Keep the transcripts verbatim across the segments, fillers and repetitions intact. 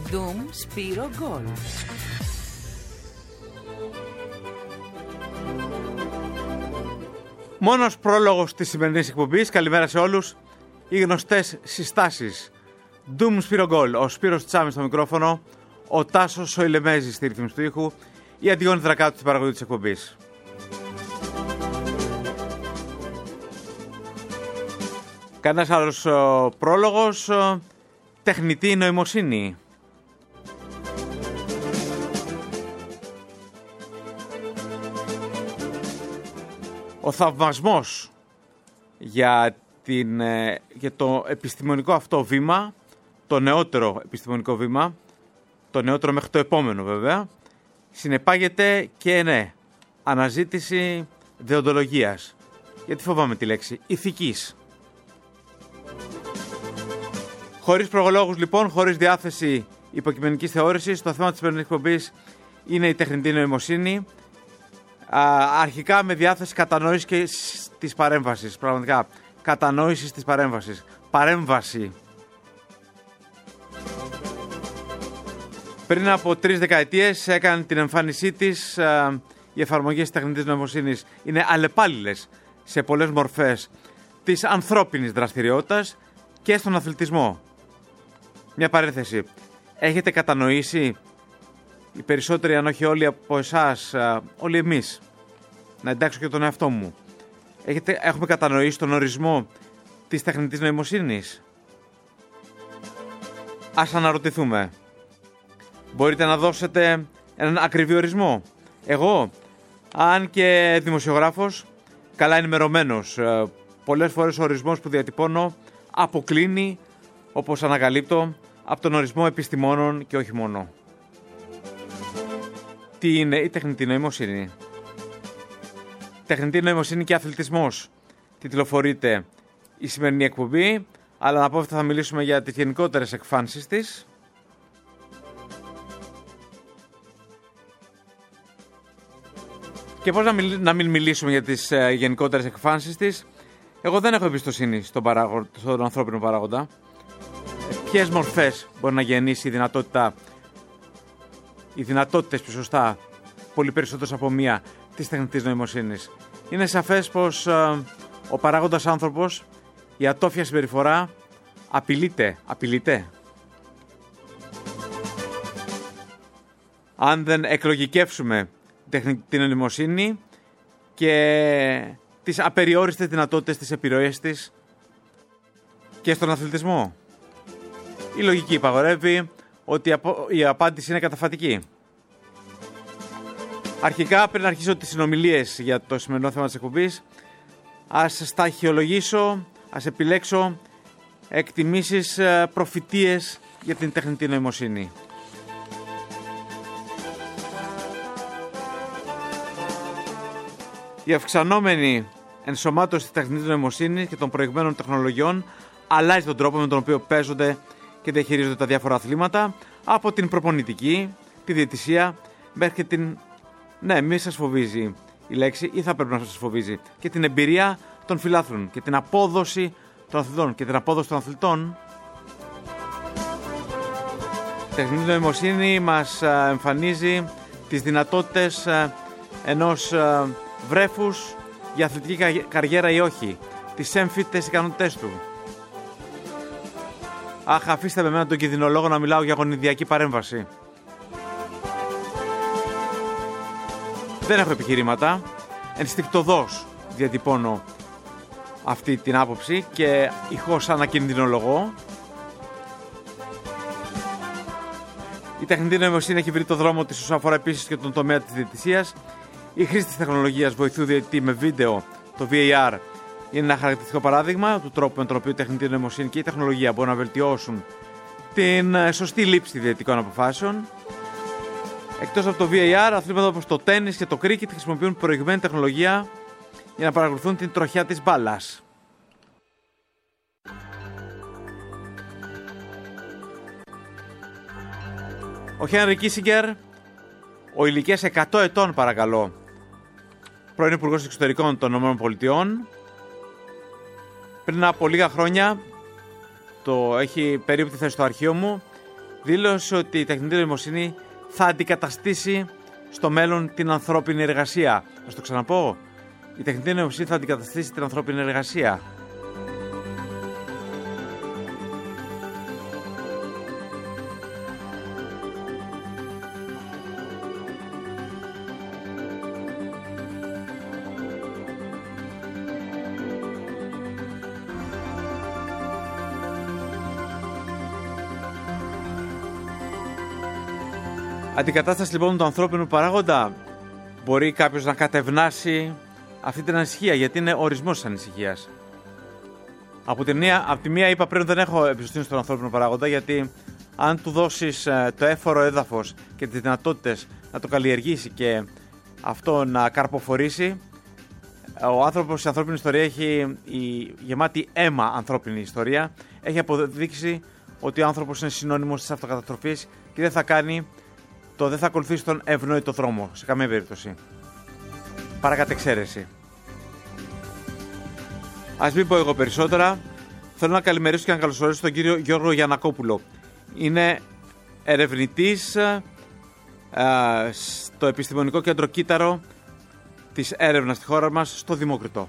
Doom Σπύρο Γκολ. Μόνος πρόλογος της σημερινής εκπομπής. Καλημέρα σε όλους. Οι γνωστές συστάσεις. Doom Σπύρο Γκολ. Ο Σπύρος Τσάμις στο μικρόφωνο. Ο Τάσος ο Ηλεμέζης στη ρύθμιση του ήχου. Η Αντιγόνη Δρακάτου στην παραγωγή της εκπομπής. Κανένας άλλος ο, πρόλογος. Ο, τεχνητή νοημοσύνη. Ο θαυμασμός για, την, για το επιστημονικό αυτό βήμα, το νεότερο επιστημονικό βήμα, το νεότερο μέχρι το επόμενο βέβαια, συνεπάγεται και ναι, αναζήτηση δεοντολογίας. Γιατί φοβάμαι τη λέξη, ηθικής. Χωρίς προλογούς λοιπόν, χωρίς διάθεση υποκειμενικής θεώρησης, το θέμα της σημερινής εκπομπής είναι η τεχνητή νοημοσύνη. Α, αρχικά με διάθεση κατανόησης και της παρέμβασης. Πραγματικά, κατανόησης της παρέμβασης. Παρέμβαση. Πριν από τρεις δεκαετίες έκανε την εμφάνισή της. Α, οι εφαρμογές της τεχνητής νοημοσύνης είναι αλλεπάλληλες σε πολλές μορφές της ανθρώπινης δραστηριότητας και στον αθλητισμό. Μια παρένθεση. Έχετε κατανοήσει, οι περισσότεροι αν όχι όλοι από εσάς, όλοι εμείς, να εντάξω και τον εαυτό μου, έχετε, έχουμε κατανοήσει τον ορισμό της τεχνητής νοημοσύνης? Ας αναρωτηθούμε. Μπορείτε να δώσετε έναν ακριβή ορισμό? Εγώ, αν και δημοσιογράφος, καλά ενημερωμένος, πολλές φορές ο ορισμός που διατυπώνω αποκλίνει, όπως ανακαλύπτω, από τον ορισμό επιστημόνων και όχι μόνο. Τι είναι η τεχνητή νοημοσύνη? Τεχνητή νοημοσύνη και αθλητισμός τιτλοφορείται η σημερινή εκπομπή, αλλά να πω ότι θα μιλήσουμε για τις γενικότερες εκφάνσεις της. Και πώς να, μιλ, να μην μιλήσουμε για τις ε, γενικότερες εκφάνσεις της? Εγώ δεν έχω εμπιστοσύνη στον, παράγον, στον ανθρώπινο παράγοντα. Ε, ποιες μορφές μπορεί να γεννήσει η δυνατότητα, οι δυνατότητες πιο σωστά, πολύ περισσότερες από μία, της τεχνητής νοημοσύνης? Είναι σαφές πως ε, ο παράγοντας άνθρωπος, η ατόφια συμπεριφορά, απειλείται. Απειλείται. Αν δεν εκλογικεύσουμε την νοημοσύνη και τις απεριόριστες δυνατότητες της επιρροής της και στον αθλητισμό. Η λογική υπαγορεύει ότι η απάντηση είναι καταφατική. Αρχικά, πριν αρχίσω τις συνομιλίες για το σημερινό θέμα της εκπομπής, ας σταχυολογήσω, ας επιλέξω εκτιμήσεις, προφητείες για την τεχνητή νοημοσύνη. Η αυξανόμενη ενσωμάτωση της τεχνητής νοημοσύνης και των προηγμένων τεχνολογιών αλλάζει τον τρόπο με τον οποίο παίζονται και διαχειρίζονται τα διάφορα αθλήματα, από την προπονητική, τη διαιτησία, μέχρι και την... Ναι, μη σας φοβίζει η λέξη, ή θα πρέπει να σας φοβίζει, και την εμπειρία των φιλάθλων και την απόδοση των αθλητών. Και την απόδοση των αθλητών, η τεχνητή νοημοσύνη μας εμφανίζει τις δυνατότητες ενός βρέφους για αθλητική καριέρα ή όχι, τις έμφυτες ικανότητές του. Αχ, αφήστε με μένα τον κινδυνολόγο να μιλάω για γονιδιακή παρέμβαση. Δεν έχω επιχειρήματα. Ενστικτωδώς διατυπώνω αυτή την άποψη και ηχώς ανακινδυνολογώ. Η τεχνητή νοημοσύνη έχει βρει το δρόμο της όσον αφορά επίσης και τον τομέα της διαιτησίας. Η χρήση της τεχνολογίας βοηθού διαιτητή με βίντεο, το βι έι αρ, είναι ένα χαρακτηριστικό παράδειγμα του τρόπου με τον οποίο η τεχνητή νοημοσύνη και η τεχνολογία μπορούν να βελτιώσουν την σωστή λήψη διαιτητικών αποφάσεων. Εκτός από το βι έι αρ, αθλήματα όπως το τένις και το κρίκετ χρησιμοποιούν προηγμένη τεχνολογία για να παρακολουθούν την τροχιά της μπάλας. Ο Χένρι Κίσιγκερ, ο ηλικίας εκατό ετών παρακαλώ, πρώην Υπουργός Εξωτερικών των ΗΠΑ, πριν από λίγα χρόνια, το έχει περίπου τη θέση στο αρχείο μου, δήλωσε ότι η τεχνητή νοημοσύνη θα αντικαταστήσει στο μέλλον την ανθρώπινη εργασία. Να το ξαναπώ. Η τεχνητή νοημοσύνη θα αντικαταστήσει την ανθρώπινη εργασία. Αντικατάσταση λοιπόν του ανθρώπινου παράγοντα. Μπορεί κάποιος να κατευνάσει αυτή την ανησυχία, γιατί είναι ορισμός της ανησυχίας. Από τη μία, από τη μία είπα πριν, δεν έχω εμπιστοσύνη στον ανθρώπινο παράγοντα, γιατί αν του δώσεις το έφορο έδαφος και τις δυνατότητες να το καλλιεργήσει και αυτό να καρποφορήσει, ο άνθρωπος, η ανθρώπινη ιστορία έχει η γεμάτη αίμα ανθρώπινη ιστορία, έχει αποδείξει ότι ο άνθρωπος είναι συνώνυμος της αυτοκαταστροφής και δεν θα κάνει το δεν θα ακολουθήσει τον ευνόητο δρόμο σε καμία περίπτωση. Παρακατεξαίρεση. Ας μην πω εγώ περισσότερα. Θέλω να καλημερίσω και να καλωσορίσω τον κύριο Γιώργο Γιαννακόπουλο. Είναι ερευνητής ε, στο Επιστημονικό Κέντρο Κύτταρο της έρευνας στη χώρα μας, στο Δημόκριτο.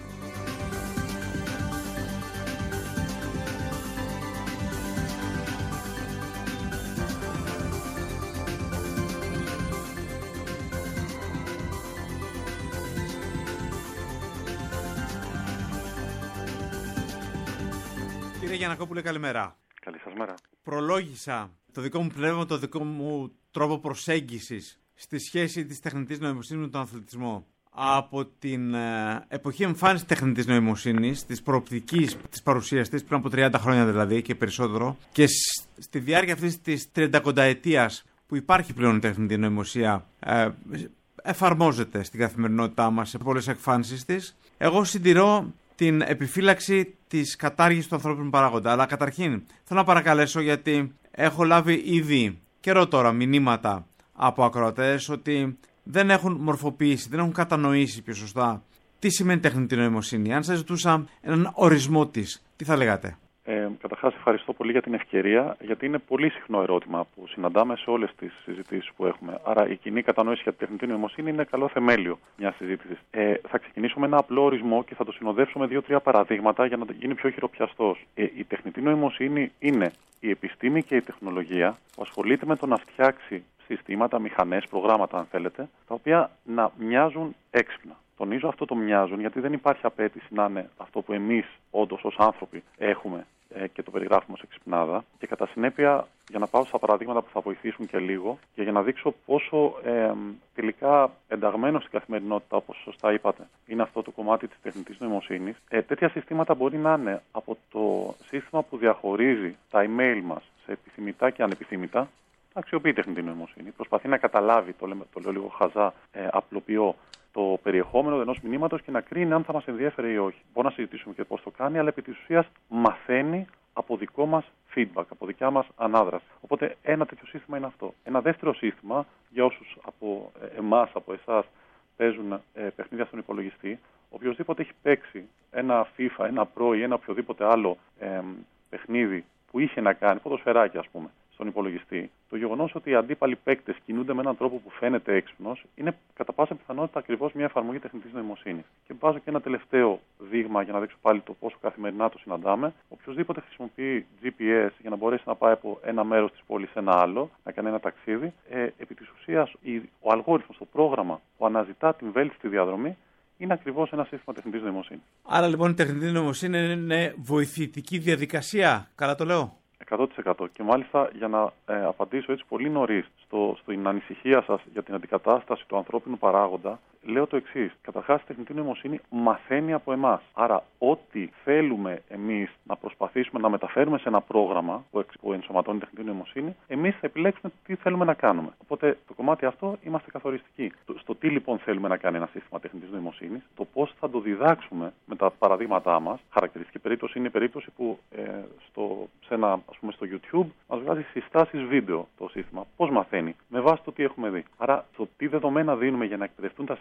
Κύριε Γιαννακόπουλε, καλημέρα. Καλή σας μέρα. Προλόγησα το δικό μου πνεύμα, το δικό μου τρόπο προσέγγισης στη σχέση της τεχνητής νοημοσύνης με τον αθλητισμό. Από την ε, εποχή εμφάνισης τεχνητής νοημοσύνης, της προοπτικής της παρουσίας της, πριν από τριάντα χρόνια δηλαδή και περισσότερο, και στη διάρκεια αυτής της τριαντακονταετίας που υπάρχει πλέον η τεχνητή νοημοσία, ε, εφαρμόζεται στην καθημερινότητά μας σε πολλές εκφάνσεις της. Εγώ συντηρώ την επιφύλαξη της κατάργησης του ανθρώπινου παράγοντα. Αλλά καταρχήν θέλω να παρακαλέσω, γιατί έχω λάβει ήδη καιρό τώρα μηνύματα από ακροατές ότι δεν έχουν μορφοποιήσει, δεν έχουν κατανοήσει πιο σωστά τι σημαίνει τεχνητή νοημοσύνη. Αν σας ζητούσα έναν ορισμό της, τι θα λέγατε? Ε, καταρχάς, ευχαριστώ πολύ για την ευκαιρία, γιατί είναι πολύ συχνό ερώτημα που συναντάμε σε όλες τις συζητήσεις που έχουμε. Άρα, η κοινή κατανόηση για τη τεχνητή νοημοσύνη είναι καλό θεμέλιο μιας συζήτησης. Ε, θα ξεκινήσω με ένα απλό ορισμό και θα το συνοδεύσω με δύο-τρία παραδείγματα για να γίνει πιο χειροπιαστός. Ε, η τεχνητή νοημοσύνη είναι η επιστήμη και η τεχνολογία που ασχολείται με το να φτιάξει συστήματα, μηχανές, προγράμματα, αν θέλετε, τα οποία να μοιάζουν έξυπνα. Τονίζω αυτό το μοιάζουν, γιατί δεν υπάρχει απέτηση να είναι αυτό που εμείς όντως ως άνθρωποι έχουμε ε, και το περιγράφουμε ως εξυπνάδα. Και κατά συνέπεια, για να πάω στα παραδείγματα που θα βοηθήσουν και λίγο και για να δείξω πόσο ε, τελικά ενταγμένο στην καθημερινότητα, όπως σωστά είπατε, είναι αυτό το κομμάτι της τεχνητής νοημοσύνης. Ε, τέτοια συστήματα μπορεί να είναι από το σύστημα που διαχωρίζει τα email μας σε επιθυμητά και ανεπιθύμητα. Αξιοποιεί τεχνητή νοημοσύνη. Προσπαθεί να καταλάβει, το, λέμε, το λέω λίγο χαζά, ε, απλοποιώ, το περιεχόμενο ενός μηνύματος και να κρίνει αν θα μας ενδιέφερε ή όχι. Μπορούμε να συζητήσουμε και πώς το κάνει, αλλά επί της ουσίας μαθαίνει από δικό μας feedback, από δικιά μας ανάδραση. Οπότε ένα τέτοιο σύστημα είναι αυτό. Ένα δεύτερο σύστημα, για όσους από εμάς, από εσάς, παίζουν ε, παιχνίδια στον υπολογιστή, οποιοδήποτε έχει παίξει ένα FIFA, ένα Pro ή ένα οποιοδήποτε άλλο ε, παιχνίδι που είχε να κάνει, ποδοσφαιράκι ας πούμε, στον υπολογιστή, το γεγονός ότι οι αντίπαλοι παίκτες κινούνται με έναν τρόπο που φαίνεται έξυπνος είναι κατά πάσα πιθανότητα ακριβώς μια εφαρμογή τεχνητής νοημοσύνης. Και βάζω και ένα τελευταίο δείγμα για να δείξω πάλι το πόσο καθημερινά το συναντάμε. Οποιοςδήποτε χρησιμοποιεί τζι πι ες για να μπορέσει να πάει από ένα μέρος της πόλης σε ένα άλλο, να κάνει ένα ταξίδι, ε, επί της ουσίας ο αλγόριθμος, το πρόγραμμα που αναζητά την βέλτιστη διαδρομή, είναι ακριβώς ένα σύστημα τεχνητής νοημοσύνης. Άρα λοιπόν η τεχνητή νοημοσύνη είναι βοηθητική διαδικασία, καλά το λέω? εκατό τοις εκατό. Και μάλιστα για να ε, απαντήσω έτσι πολύ νωρίς στο, στην ανησυχία σας για την αντικατάσταση του ανθρώπινου παράγοντα, λέω το εξής. Καταρχάς, η τεχνητή νοημοσύνη μαθαίνει από εμάς. Άρα, ό,τι θέλουμε εμείς να προσπαθήσουμε να μεταφέρουμε σε ένα πρόγραμμα που, που ενσωματώνει τεχνητή νοημοσύνη, εμείς θα επιλέξουμε τι θέλουμε να κάνουμε. Οπότε, το κομμάτι αυτό είμαστε καθοριστικοί. Στο τι λοιπόν θέλουμε να κάνει ένα σύστημα τεχνητής νοημοσύνης, το πώς θα το διδάξουμε με τα παραδείγματά μας. Χαρακτηριστική περίπτωση είναι η περίπτωση που ε, στο, σε ένα, ας πούμε, στο YouTube μας βγάζει συστάσεις βίντεο το σύστημα. Πώς μαθαίνει? Με βάση το τι έχουμε δει. Άρα, το τι δεδομένα δίνουμε για να εκπαιδευτούν τα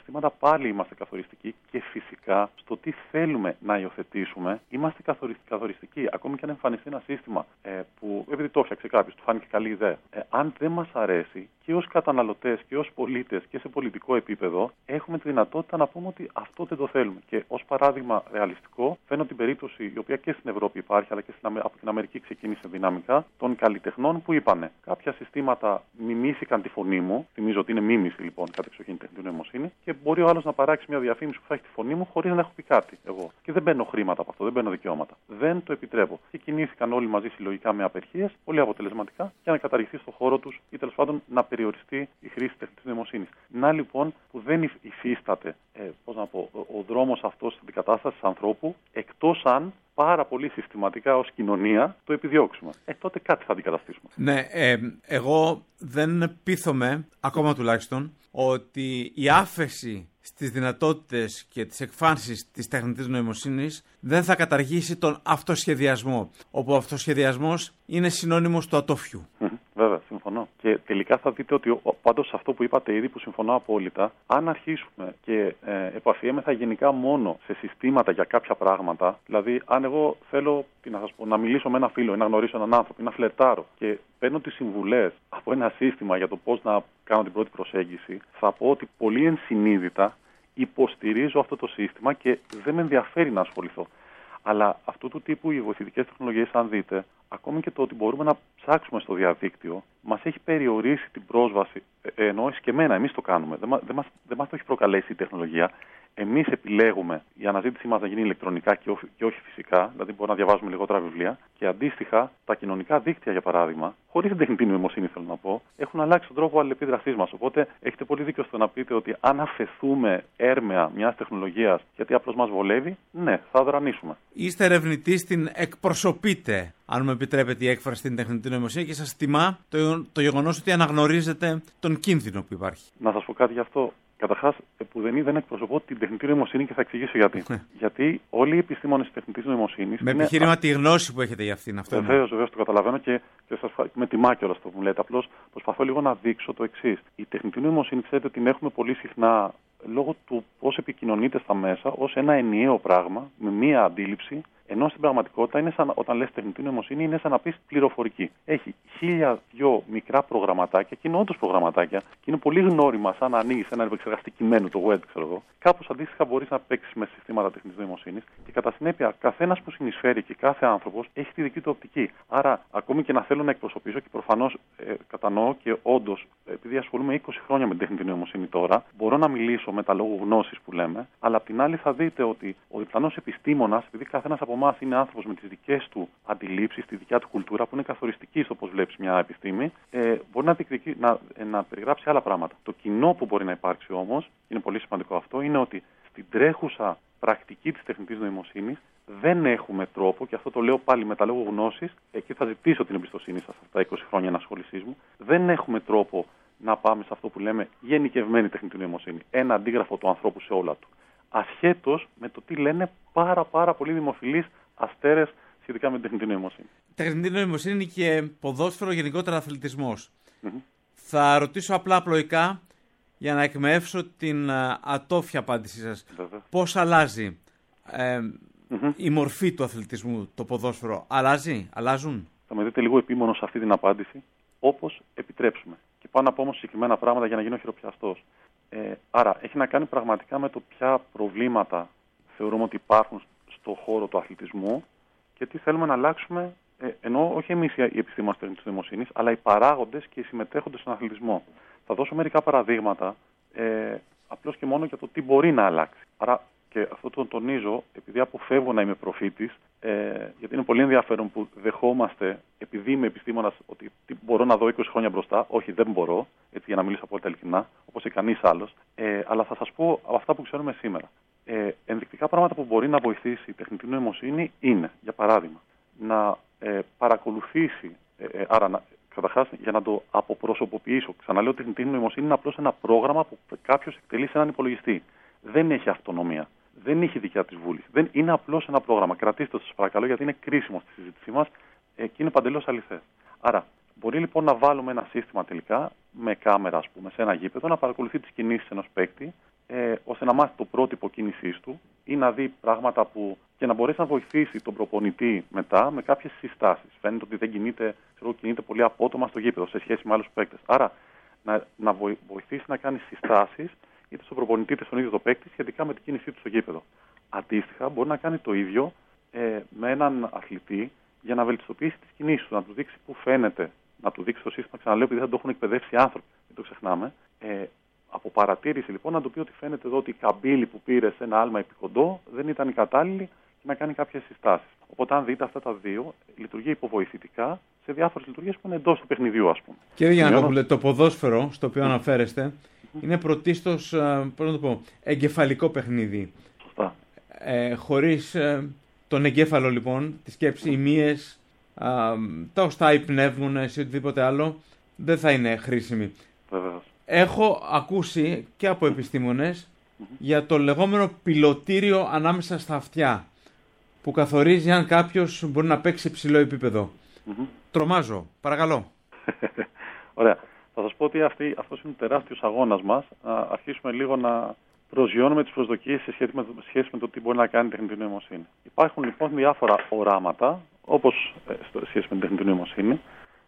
συστήματα πάλι είμαστε καθοριστικοί και φυσικά στο τι θέλουμε να υιοθετήσουμε είμαστε καθοριστικοί. Ακόμη και αν εμφανιστεί ένα σύστημα ε, που, επειδή το έφτιαξε κάποιος, του φάνηκε καλή ιδέα, ε, αν δεν μας αρέσει και ως καταναλωτές και ως πολίτες και σε πολιτικό επίπεδο, έχουμε τη δυνατότητα να πούμε ότι αυτό δεν το θέλουμε. Και ως παράδειγμα ρεαλιστικό, φαίνω την περίπτωση η οποία και στην Ευρώπη υπάρχει, αλλά και στην, από την Αμερική ξεκίνησε δυναμικά, των καλλιτεχνών που είπανε κάποια συστήματα μιμήθηκαν τη φωνή μου. Θυμίζω ότι είναι μίμηση λοιπόν κατεξοχήν τεχνητή νοημοσύνη και μπορεί ο άλλος να παράξει μια διαφήμιση που θα έχει τη φωνή μου χωρίς να έχω πει κάτι εγώ. Και δεν παίρνω χρήματα από αυτό, δεν παίρνω δικαιώματα. Δεν το επιτρέπω. Και κινήθηκαν όλοι μαζί συλλογικά με απεργίες, πολύ αποτελεσματικά, για να καταργηθεί στο χώρο τους ή τέλος πάντων να περιοριστεί η χρήση τεχνητής νοημοσύνης. Να λοιπόν που δεν υφίσταται ε, πώς να πω, ο δρόμος αυτός της αντικατάστασης ανθρώπου, εκτός αν πάρα πολύ συστηματικά ως κοινωνία το επιδιώξουμε. Ε, τότε κάτι θα αντικαταστήσουμε. Ναι, ε, εγώ δεν πείθομαι, ακόμα τουλάχιστον, ότι η άφεση στις δυνατότητες και τις εκφάνσεις της τεχνητής νοημοσύνης δεν θα καταργήσει τον αυτοσχεδιασμό, όπου ο αυτοσχεδιασμός είναι συνώνυμος του ατόφιου. Βέβαια, συμφωνώ. Και τελικά θα δείτε ότι πάντως αυτό που είπατε ήδη, που συμφωνώ απόλυτα, αν αρχίσουμε και ε, επαφιέμεθα γενικά μόνο σε συστήματα για κάποια πράγματα, δηλαδή αν εγώ θέλω τι να σας πω, να μιλήσω με ένα φίλο ή να γνωρίσω έναν άνθρωπο ή να φλερτάρω και παίρνω τις συμβουλές από ένα σύστημα για το πώς να κάνω την πρώτη προσέγγιση, θα πω ότι πολύ ενσυνείδητα υποστηρίζω αυτό το σύστημα και δεν με ενδιαφέρει να ασχοληθώ. Αλλά αυτού του τύπου οι βοηθητικές τεχνολογίες, αν δείτε, ακόμη και το ότι μπορούμε να ψάξουμε στο διαδίκτυο, μας έχει περιορίσει την πρόσβαση, ενώ εσκεμμένα εμείς το κάνουμε. Δεν μας, δεν μας, δεν μας το έχει προκαλέσει η τεχνολογία. Εμείς επιλέγουμε η αναζήτησή μας να γίνει ηλεκτρονικά και όχι, και όχι φυσικά, δηλαδή μπορούμε να διαβάζουμε λιγότερα βιβλία. Και αντίστοιχα, τα κοινωνικά δίκτυα, για παράδειγμα, χωρίς την τεχνητή νοημοσύνη, θέλω να πω, έχουν αλλάξει τον τρόπο αλληλεπίδρασής μας. Οπότε έχετε πολύ δίκιο στο να πείτε ότι αν αφαιθούμε έρμεα μιας τεχνολογίας γιατί απλώς μας βολεύει, ναι, θα δρανίσουμε. Είστε ερευνητής, την εκπροσωπείτε, αν μου επιτρέπετε η έκφραση, στην τεχνητή νοημοσύνη και σας τιμά το, το γεγονός ότι αναγνωρίζετε τον κίνδυνο που υπάρχει. Να σας πω κάτι γι' αυτό. Καταρχάς, που δεν, δεν εκπροσωπώ την τεχνητή νοημοσύνη και θα εξηγήσω γιατί. Γιατί όλοι οι επιστήμονες της τεχνητής νοημοσύνης. Με είναι... επιχείρημα τη γνώση που έχετε για αυτήν. Βεβαίως, βεβαίως το καταλαβαίνω και, και σας με τιμά κιόλας το που μου λέτε. Απλώς προσπαθώ λίγο να δείξω το εξής. Η τεχνητή νοημοσύνη, ξέρετε, την έχουμε πολύ συχνά λόγω του πώς επικοινωνείται στα μέσα ως ένα ενιαίο πράγμα με μία αντίληψη. Ενώ στην πραγματικότητα, είναι σαν, όταν λες τεχνητή νοημοσύνη, είναι σαν να πεις πληροφορική. Έχει χίλια δυο μικρά προγραμματάκια, και είναι όντως προγραμματάκια, και είναι πολύ γνώριμα, σαν να ανοίγεις ένα επεξεργαστή κειμένου, το web, ξέρω εγώ. Κάπως αντίστοιχα μπορείς να παίξεις με συστήματα τεχνητής νοημοσύνης και κατά συνέπεια, καθένας που συνεισφέρει και κάθε άνθρωπος έχει τη δική του οπτική. Άρα, ακόμη και να θέλω να εκπροσωπήσω, και προφανώς ε, κατανοώ και όντως, επειδή ασχολούμαι είκοσι χρόνια με την τεχνητή νοημοσύνη τώρα, μπορώ να μιλήσω με τα λόγου γνώσης που λέμε, αλλά απ' την άλλη θα δείτε ότι ο διπλανός επιστήμονας, επειδή καθένας από εμάς είναι άνθρωπος με τις δικές του αντιλήψεις, τη δικιά του κουλτούρα που είναι καθοριστική στο πώς βλέπεις μια επιστήμη, ε, μπορεί να, να, να περιγράψει άλλα πράγματα. Το κοινό που μπορεί να υπάρξει όμως, είναι πολύ σημαντικό αυτό, είναι ότι στην τρέχουσα πρακτική της τεχνητής νοημοσύνης δεν έχουμε τρόπο, και αυτό το λέω πάλι με τα λόγω γνώσης, εκεί θα ζητήσω την εμπιστοσύνη σας αυτά τα είκοσι χρόνια ενασχόλησής μου, δεν έχουμε τρόπο να πάμε σε αυτό που λέμε γενικευμένη τεχνητή νοημοσύνη, ένα αντίγραφο του ανθρώπου σε όλα του. Ασχέτως με το τι λένε πάρα πάρα πολύ δημοφιλείς αστέρες σχετικά με την τεχνητή νοημοσύνη. Τεχνητή νοημοσύνη είναι και ποδόσφαιρο, γενικότερα αθλητισμός. Mm-hmm. Θα ρωτήσω απλά απλοϊκά για να εκμεύσω την uh, ατόφια απάντησή σας. Βέβαια. Πώς αλλάζει ε, mm-hmm. η μορφή του αθλητισμού, το ποδόσφαιρο? Αλλάζει, αλλάζουν? Θα με δείτε λίγο επίμονο σε αυτή την απάντηση, όπως επιτρέψουμε. Και πάω να πω όμως συγκεκριμένα πράγματα για να γίνω χειροπιαστός. Ε, άρα, έχει να κάνει πραγματικά με το ποια προβλήματα θεωρούμε ότι υπάρχουν στον χώρο του αθλητισμού και τι θέλουμε να αλλάξουμε, ε, ενώ όχι εμείς οι επιστήμονες της νοημοσύνης, αλλά οι παράγοντες και οι συμμετέχοντες στον αθλητισμό. Θα δώσω μερικά παραδείγματα, ε, απλώς και μόνο για το τι μπορεί να αλλάξει. Άρα, και αυτό το τονίζω, επειδή αποφεύγω να είμαι προφήτης, ε, γιατί είναι πολύ ενδιαφέρον που δεχόμαστε, επειδή είμαι επιστήμονας, ότι μπορώ να δω είκοσι χρόνια μπροστά. Όχι, δεν μπορώ, έτσι, για να μιλήσω απόλυτα ειλικρινά, όπως και κανείς άλλος. Ε, αλλά θα σας πω από αυτά που ξέρουμε σήμερα. Ε, ενδεικτικά πράγματα που μπορεί να βοηθήσει η τεχνητή νοημοσύνη είναι, για παράδειγμα, να ε, παρακολουθήσει, ε, άρα να, καταρχάς για να το αποπροσωποποιήσω. Ξαναλέω, η τεχνητή νοημοσύνη είναι απλώς ένα πρόγραμμα που κάποιος εκτελεί σε έναν υπολογιστή. Δεν έχει αυτονομία. Δεν έχει δικιά της βούληση. Δεν είναι απλώς ένα πρόγραμμα. Κρατήστε το, σας παρακαλώ, γιατί είναι κρίσιμο στη συζήτησή μας ε, και είναι παντελώς αληθές. Άρα, Μπορεί λοιπόν να βάλουμε ένα σύστημα τελικά με κάμερα, ας πούμε, σε ένα γήπεδο, να παρακολουθεί τις κινήσεις ενός παίκτη, ε, ώστε να μάθει το πρότυπο κίνησής του ή να δει πράγματα που. Και να μπορέσει να βοηθήσει τον προπονητή μετά με κάποιες συστάσεις. Φαίνεται ότι δεν κινείται, ξέρω, κινείται πολύ απότομα στο γήπεδο σε σχέση με άλλους παίκτες. Άρα να, να βοηθήσει να κάνει συστάσεις είτε στον προπονητή είτε στον ίδιο το παίκτη σχετικά με την κίνησή του στο γήπεδο. Αντίστοιχα, μπορεί να κάνει το ίδιο ε, με έναν αθλητή για να βελτιστοποιήσει τις κινήσεις του, να του δείξει πού φαίνεται, να του δείξει το σύστημα. Ξαναλέω, επειδή δεν το έχουν εκπαιδεύσει άνθρωποι, μην το ξεχνάμε. Ε, από παρατήρηση λοιπόν να του πει ότι φαίνεται εδώ ότι η καμπύλη που πήρε σε ένα άλμα επικοντό δεν ήταν η κατάλληλη και να κάνει κάποιες συστάσεις. Οπότε, αν δείτε αυτά τα δύο, λειτουργεί υποβοηθητικά σε διάφορες λειτουργίες που είναι εντός του παιχνιδιού, ας πούμε. Κύριε Γιαννακόπουλε, το ποδόσφαιρο στο οποίο αναφέρεστε mm-hmm. είναι πρωτίστως, πώς να το πω, εγκεφαλικό παιχνίδι. Σωστά. Ε, χωρίς ε, τον εγκέφαλο λοιπόν, τη σκέψη, οι μύες, ε, τα οστά, οι πνεύμονες ή οτιδήποτε άλλο, δεν θα είναι χρήσιμη. Βεβαίως. Έχω ακούσει και από επιστήμονες mm-hmm. για το λεγόμενο πιλωτήριο ανάμεσα στα αυτιά, που καθορίζει αν κάποιος μπορεί να παίξει υψηλό επίπεδο. Mm-hmm. Τρομάζω. Παρακαλώ. Ωραία. Θα σας πω ότι αυτή, αυτός είναι ο τεράστιος αγώνας μας. Να αρχίσουμε λίγο να προσγειώνουμε τις προσδοκίες σε σχέση με, το, σχέση με το τι μπορεί να κάνει η τεχνητή νοημοσύνη. Υπάρχουν λοιπόν διάφορα οράματα, όπως ε, σε σχέση με την τεχνητή νοημοσύνη,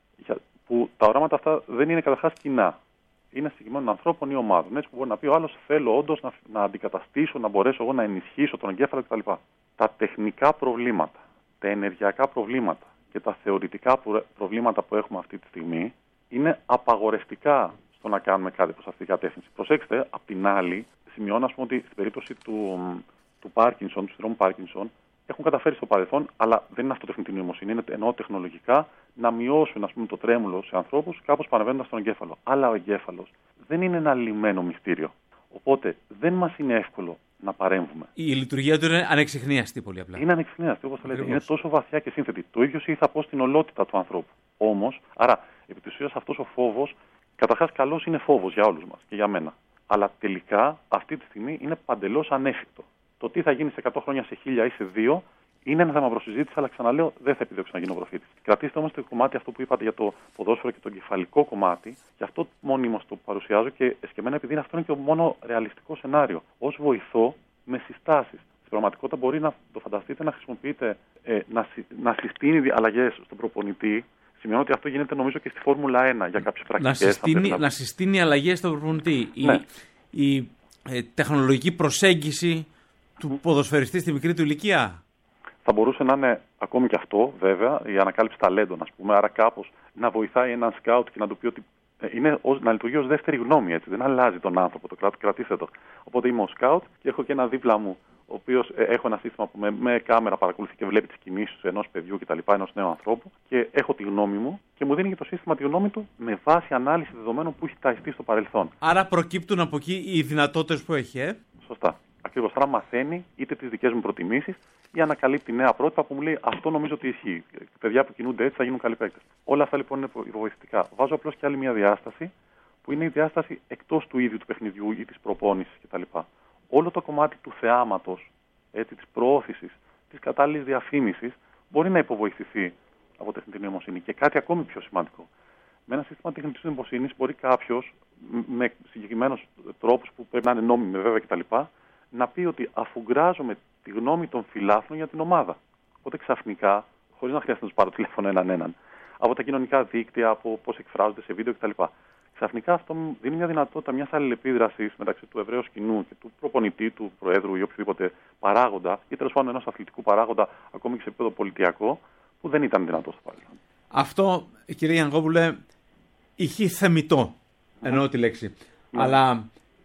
που τα οράματα αυτά δεν είναι καταρχάς κοινά. Είναι συγκεκριμένων ανθρώπων ή ομάδων. Έτσι που μπορεί να πει ο άλλος: θέλω όντως να, να αντικαταστήσω, να μπορέσω εγώ να ενισχύσω τον εγκέφαλο κτλ. Τα τεχνικά προβλήματα, τα ενεργειακά προβλήματα και τα θεωρητικά προβλήματα που έχουμε αυτή τη στιγμή είναι απαγορευτικά στο να κάνουμε κάτι προς αυτή την κατεύθυνση. Προσέξτε, απ' την άλλη, σημειώνω ας πούμε, ότι στην περίπτωση του, του Πάρκινσον, του συνδρόμου Πάρκινσον, έχουν καταφέρει στο παρελθόν, αλλά δεν είναι αυτό τεχνητή νοημοσύνη, είναι εννοώ τεχνολογικά, να μειώσουν ας πούμε, το τρέμουλο σε ανθρώπους κάπως παρεμβαίνοντας στον εγκέφαλο. Αλλά ο εγκέφαλος δεν είναι ένα λυμμένο μυστήριο. Οπότε δεν μας είναι εύκολο να παρέμβουμε. Η λειτουργία του είναι ανεξιχνίαστη πολύ απλά. Είναι ανεξιχνίαστη, όπως το λέτε. Είναι τόσο βαθιά και σύνθετη. Το ίδιο ή θα πω στην ολότητα του ανθρώπου. Όμως, άρα, επί της ουσίας αυτός ο φόβος, καταρχάς καλός είναι φόβος για όλους μας και για μένα. Αλλά τελικά αυτή τη στιγμή είναι παντελώς ανέφικτο. Το τι θα γίνει σε εκατό χρόνια, σε χίλια ή σε δύο, είναι ένα θέμα προσυζήτηση, αλλά ξαναλέω δεν θα επιδιώξω να γίνω προφήτης. Κρατήστε όμως το κομμάτι αυτό που είπατε για το ποδόσφαιρο και το κεφαλικό κομμάτι, και αυτό μόνιμος το παρουσιάζω και εσκεμμένα επειδή αυτό είναι και το μόνο ρεαλιστικό σενάριο. Ως βοηθό με συστάσεις. Στην πραγματικότητα μπορεί να το φανταστείτε να χρησιμοποιείτε, ε, να, να συστήνει αλλαγές στον προπονητή. Σημειώνω ότι αυτό γίνεται νομίζω και στη Φόρμουλα ένα για κάποιες πρακτικές. Να συστήνει, να... να συστήνει αλλαγές στον προπονητή. Ναι. Η, η ε, τεχνολογική προσέγγιση του mm. ποδοσφαιριστή στη μικρή του ηλικία. Θα μπορούσε να είναι ακόμη και αυτό, βέβαια, η ανακάλυψη ταλέντων, ας πούμε. Άρα, κάπως να βοηθάει έναν σκάουτ και να του πει ότι είναι ως, να λειτουργεί ως δεύτερη γνώμη, έτσι. Δεν αλλάζει τον άνθρωπο, το κρατ, κρατήστε το. Οπότε είμαι ο σκάουτ και έχω και ένα δίπλα μου, ο οποίος ε, έχω ένα σύστημα που με, με κάμερα παρακολουθεί και βλέπει τις κινήσεις ενός παιδιού κτλ., ενός νέου ανθρώπου, και έχω τη γνώμη μου και μου δίνει και το σύστημα τη γνώμη του με βάση ανάλυση δεδομένων που έχει ταϊστεί στο παρελθόν. Άρα προκύπτουν από εκεί οι δυνατότητες που έχει, ε. Σωστά. Ακριβώς. Τώρα μαθαίνει είτε τις δικές μου προτιμήσεις ή ανακαλύπτει νέα πρότυπα που μου λέει αυτό νομίζω ότι ισχύει. Παιδιά που κινούνται έτσι θα γίνουν καλοί παίκτες. Όλα αυτά λοιπόν είναι υποβοηθητικά. Βάζω απλώς και άλλη μια διάσταση που είναι η διάσταση εκτός του ίδιου του παιχνιδιού ή της προπόνησης κτλ. Όλο το κομμάτι του θεάματος, έτσι, της προώθησης, της κατάλληλης διαφήμισης μπορεί να υποβοηθηθεί από τεχνητή νοημοσύνη. Και κάτι ακόμη πιο σημαντικό. Με ένα σύστημα τεχνητής νοημοσύνης μπορεί κάποιος με συγκεκριμένους τρόπους που πρέπει να είναι νόμιμοι βέβαια κτλ. Να πει ότι αφουγκράζομαι τη γνώμη των φιλάθλων για την ομάδα. Οπότε ξαφνικά, χωρίς να χρειάζεται να τους πάρω τηλέφωνο έναν έναν, από τα κοινωνικά δίκτυα, από πώς εκφράζονται σε βίντεο κτλ. Ξαφνικά αυτό μου δίνει μια δυνατότητα μιας αλληλεπίδρασης μεταξύ του ευρέως κοινού και του προπονητή, του προέδρου ή οποιοδήποτε παράγοντα, ή τέλος πάντων ενός αθλητικού παράγοντα, ακόμη και σε επίπεδο πολιτιακό, που δεν ήταν δυνατό στο παρελθόν. Αυτό, κύριε Γιαννακόπουλε, ηχεί θεμιτό, εννοώ mm. τη λέξη. Mm. Αλλά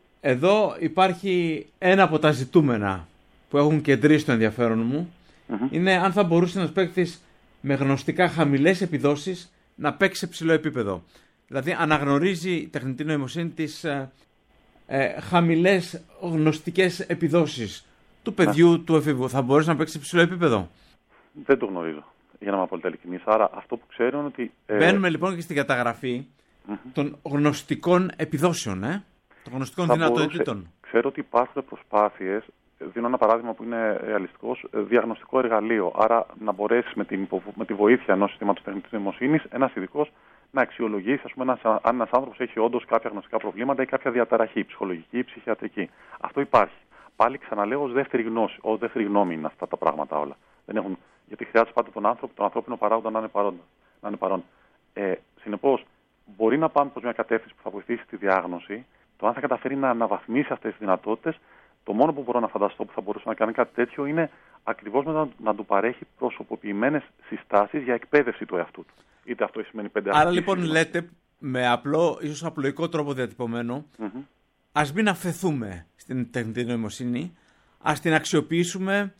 εδώ υπάρχει ένα από τα ζητούμενα που έχουν κεντρήσει το ενδιαφέρον μου. Mm-hmm. Είναι αν θα μπορούσε ένας παίκτης με γνωστικά χαμηλές επιδόσεις να παίξει σε ψηλό επίπεδο. Δηλαδή αναγνωρίζει η τεχνητή νοημοσύνη τις ε, ε, χαμηλές γνωστικές επιδόσεις του παιδιού, yeah. του εφήβου. Θα μπορούσε να παίξει σε ψηλό επίπεδο. Δεν το γνωρίζω, για να είμαι απόλυτα ειλικρινής. Άρα αυτό που ξέρω είναι ότι... Ε... Μπαίνουμε λοιπόν και στην καταγραφή mm-hmm. των γνωστικών επιδόσεων, ε? των γνωστικών δυνατοτήτων. Ξέρω ότι υπάρχουν προσπάθειες. Δίνω ένα παράδειγμα που είναι ρεαλιστικό, διαγνωστικό εργαλείο. Άρα να μπορέσει με, με τη βοήθεια ενός συστήματος τεχνητής νοημοσύνης ένας ειδικός να αξιολογήσει, ας πούμε, ένας, αν ένας άνθρωπος έχει όντως κάποια γνωστικά προβλήματα ή κάποια διαταραχή, ψυχολογική ή ψυχιατρική. Αυτό υπάρχει. Πάλι ξαναλέω, ως δεύτερη γνώση, ως δεύτερη γνώμη είναι αυτά τα πράγματα όλα. Δεν έχουν, γιατί χρειάζεται πάντα τον άνθρωπο, τον ανθρώπινο παράγοντα να είναι παρόν. Να είναι παρόν. Ε, Συνεπώς, μπορεί να πάμε προς μια κατεύθυνση που θα βοηθήσει τη διάγνωση. Το αν θα καταφέρει να αναβαθμίσει αυτές τις δυνατότητες, το μόνο που μπορώ να φανταστώ που θα μπορούσε να κάνει κάτι τέτοιο είναι ακριβώς να, να του παρέχει προσωποποιημένες συστάσεις για εκπαίδευση του εαυτού του. Είτε αυτό σημαίνει πέντε Άρα λοιπόν λέτε, με απλό, ίσως απλοϊκό τρόπο διατυπωμένο, mm-hmm. ας μην αφεθούμε στην τεχνητή νοημοσύνη, ας την αξιοποιήσουμε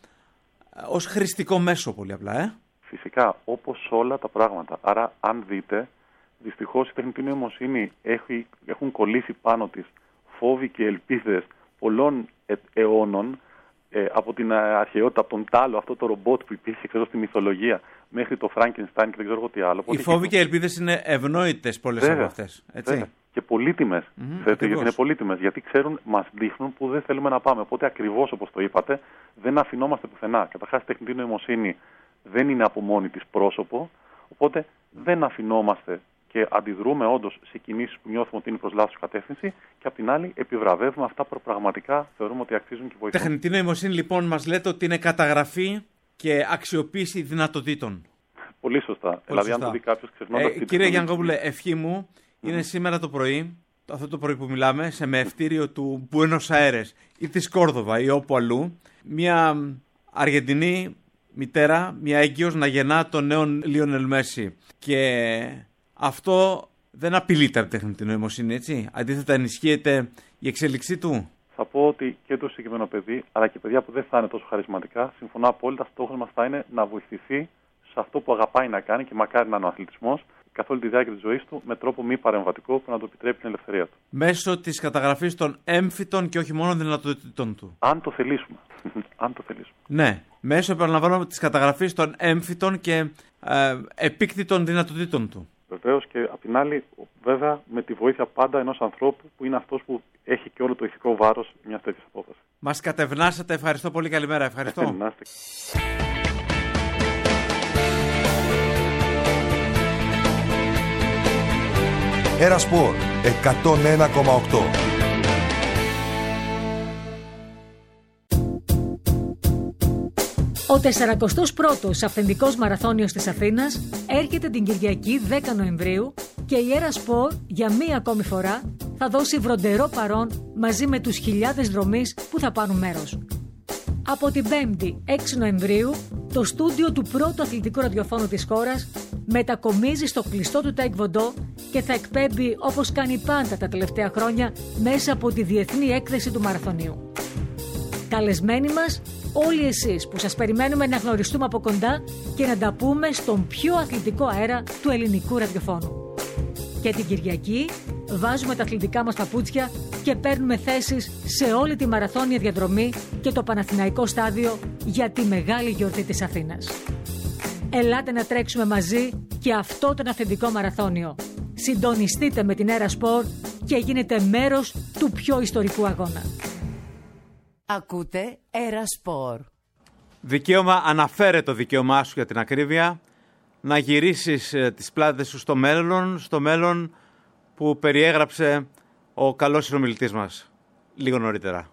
ως χρηστικό μέσο πολύ απλά, ε. Φυσικά, όπως όλα τα πράγματα. Άρα, αν δείτε, δυστυχώς η τεχνητή νοημοσύνη έχει, έχουν κολλήσει πάνω της φόβοι και ελπίδες πολλών ε, αιώνων, ε, από την αρχαιότητα, από τον Τάλο, αυτό το ρομπότ που υπήρχε ξέρω, στη μυθολογία, μέχρι το Φράγκενστάιν και δεν ξέρω τι άλλο. Οι φόβοι και οι ελπίδες είναι ευνόητες πολλές από αυτές. Έτσι. Βέβαια. Και πολύτιμες. Mm-hmm, γιατί είναι πολύτιμες, γιατί ξέρουν, μας δείχνουν που δεν θέλουμε να πάμε. Οπότε ακριβώς όπως το είπατε, δεν αφινόμαστε πουθενά. Καταρχάς, η τεχνητή νοημοσύνη δεν είναι από μόνη της πρόσωπο, οπότε δεν αφινόμαστε και αντιδρούμε όντως σε κινήσεις που νιώθουμε ότι είναι προς λάθος κατεύθυνση και απ' την άλλη επιβραβεύουμε αυτά που πραγματικά θεωρούμε ότι αξίζουν και βοηθούν. Τεχνητή νοημοσύνη λοιπόν μας λέτε ότι είναι καταγραφή και αξιοποίηση δυνατοτήτων. Πολύ σωστά. Πολύ δηλαδή σωστά. Αν το δει κάποιος ξεχνώντας... Ε, κύριε Γιαννόπουλε, ευχή μου είναι mm. σήμερα το πρωί, αυτό το πρωί που μιλάμε, σε μεευτήριο του Μπουένος Αέρες ή της Κόρδοβα ή όπου αλλού, μια Αργεντινή μητέρα, μια έγκυος να γεννά τον νέον Λίονελ Μέση. Και αυτό δεν απειλείται από τεχνητή νοημοσύνη, έτσι. Αντίθετα, ενισχύεται η εξέλιξή του. Θα πω ότι και το συγκεκριμένο παιδί, αλλά και παιδιά που δεν θα είναι τόσο χαρισματικά, συμφωνώ απόλυτα. Στόχος μας θα είναι να βοηθηθεί σε αυτό που αγαπάει να κάνει και μακάρι να είναι ο αθλητισμός καθ' όλη τη διάρκεια της ζωής του με τρόπο μη παρεμβατικό που να του επιτρέπει την ελευθερία του. Μέσω της καταγραφής των έμφυτων και όχι μόνο δυνατοτήτων του. Αν το θελήσουμε. Αν το θελήσουμε. Ναι. Μέσω, επαναλαμβάνω, της καταγραφής των έμφυτων και ε, επίκτητων δυνατοτήτων του. Βεβαίως και απ' την άλλη, βέβαια, με τη βοήθεια πάντα ενός ανθρώπου που είναι αυτός που έχει και όλο το ηθικό βάρος μιας τέτοιας απόφασης. Μας κατευνάσατε. Ευχαριστώ πολύ. Καλημέρα. Ευχαριστώ. Ευχαριστώ. Ένα Σπορ εκατόν ένα κόμμα οκτώ. Ο σαρανταοστός πρώτος αυθεντικός μαραθώνιος της Αθήνας έρχεται την Κυριακή δέκα Νοεμβρίου και η Ένα Σπορ για μία ακόμη φορά θα δώσει βροντερό παρόν μαζί με τους χιλιάδες δρομείς που θα πάρουν μέρος. Από την Πέμπτη έξι Νοεμβρίου το στούντιο του πρώτου αθλητικού ραδιοφώνου της χώρας μετακομίζει στο κλειστό του Ταϊκβοντό και θα εκπέμπει όπως κάνει πάντα τα τελευταία χρόνια μέσα από τη διεθνή έκθεση του μαραθωνίου. Καλεσμένοι μας όλοι εσείς που σας περιμένουμε να γνωριστούμε από κοντά και να τα πούμε στον πιο αθλητικό αέρα του ελληνικού ραδιοφώνου. Και την Κυριακή βάζουμε τα αθλητικά μας παπούτσια και παίρνουμε θέσεις σε όλη τη μαραθώνια διαδρομή και το Παναθηναϊκό στάδιο για τη μεγάλη γιορτή της Αθήνας. Ελάτε να τρέξουμε μαζί και αυτό τον αυθεντικό μαραθώνιο. Συντονιστείτε με την Ένα Σπορ και γίνετε μέρος του πιο ιστορικού αγώνα. Ακούτε Ένα Σπορ. Δικαίωμα, αναφέρε το δικαίωμά σου για την ακρίβεια, να γυρίσεις ε, τις πλάτες σου στο μέλλον, στο μέλλον που περιέγραψε ο καλός συνομιλητής μας λίγο νωρίτερα.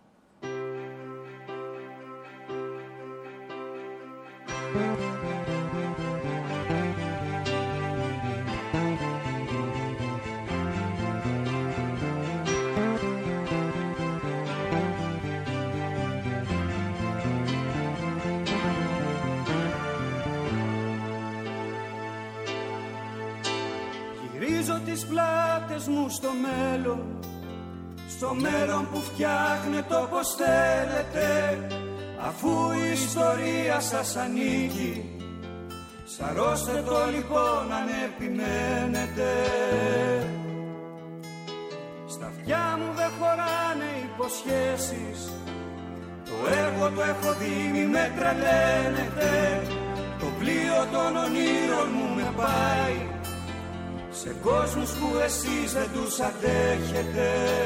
Γυρίζω τις πλάτες μου στο μέλλον, στο μέλλον που φτιάχνετε όπως θέλετε, αφού η ιστορία σας ανήκει. Σαρώστε το λοιπόν αν επιμένετε. Στα αυτιά μου δεν χωράνε υποσχέσεις, το έργο το έχω δει μη με τρελαίνετε. Το πλοίο των ονείρων μου με πάει σε κόσμους που εσείς δεν τους αντέχετε.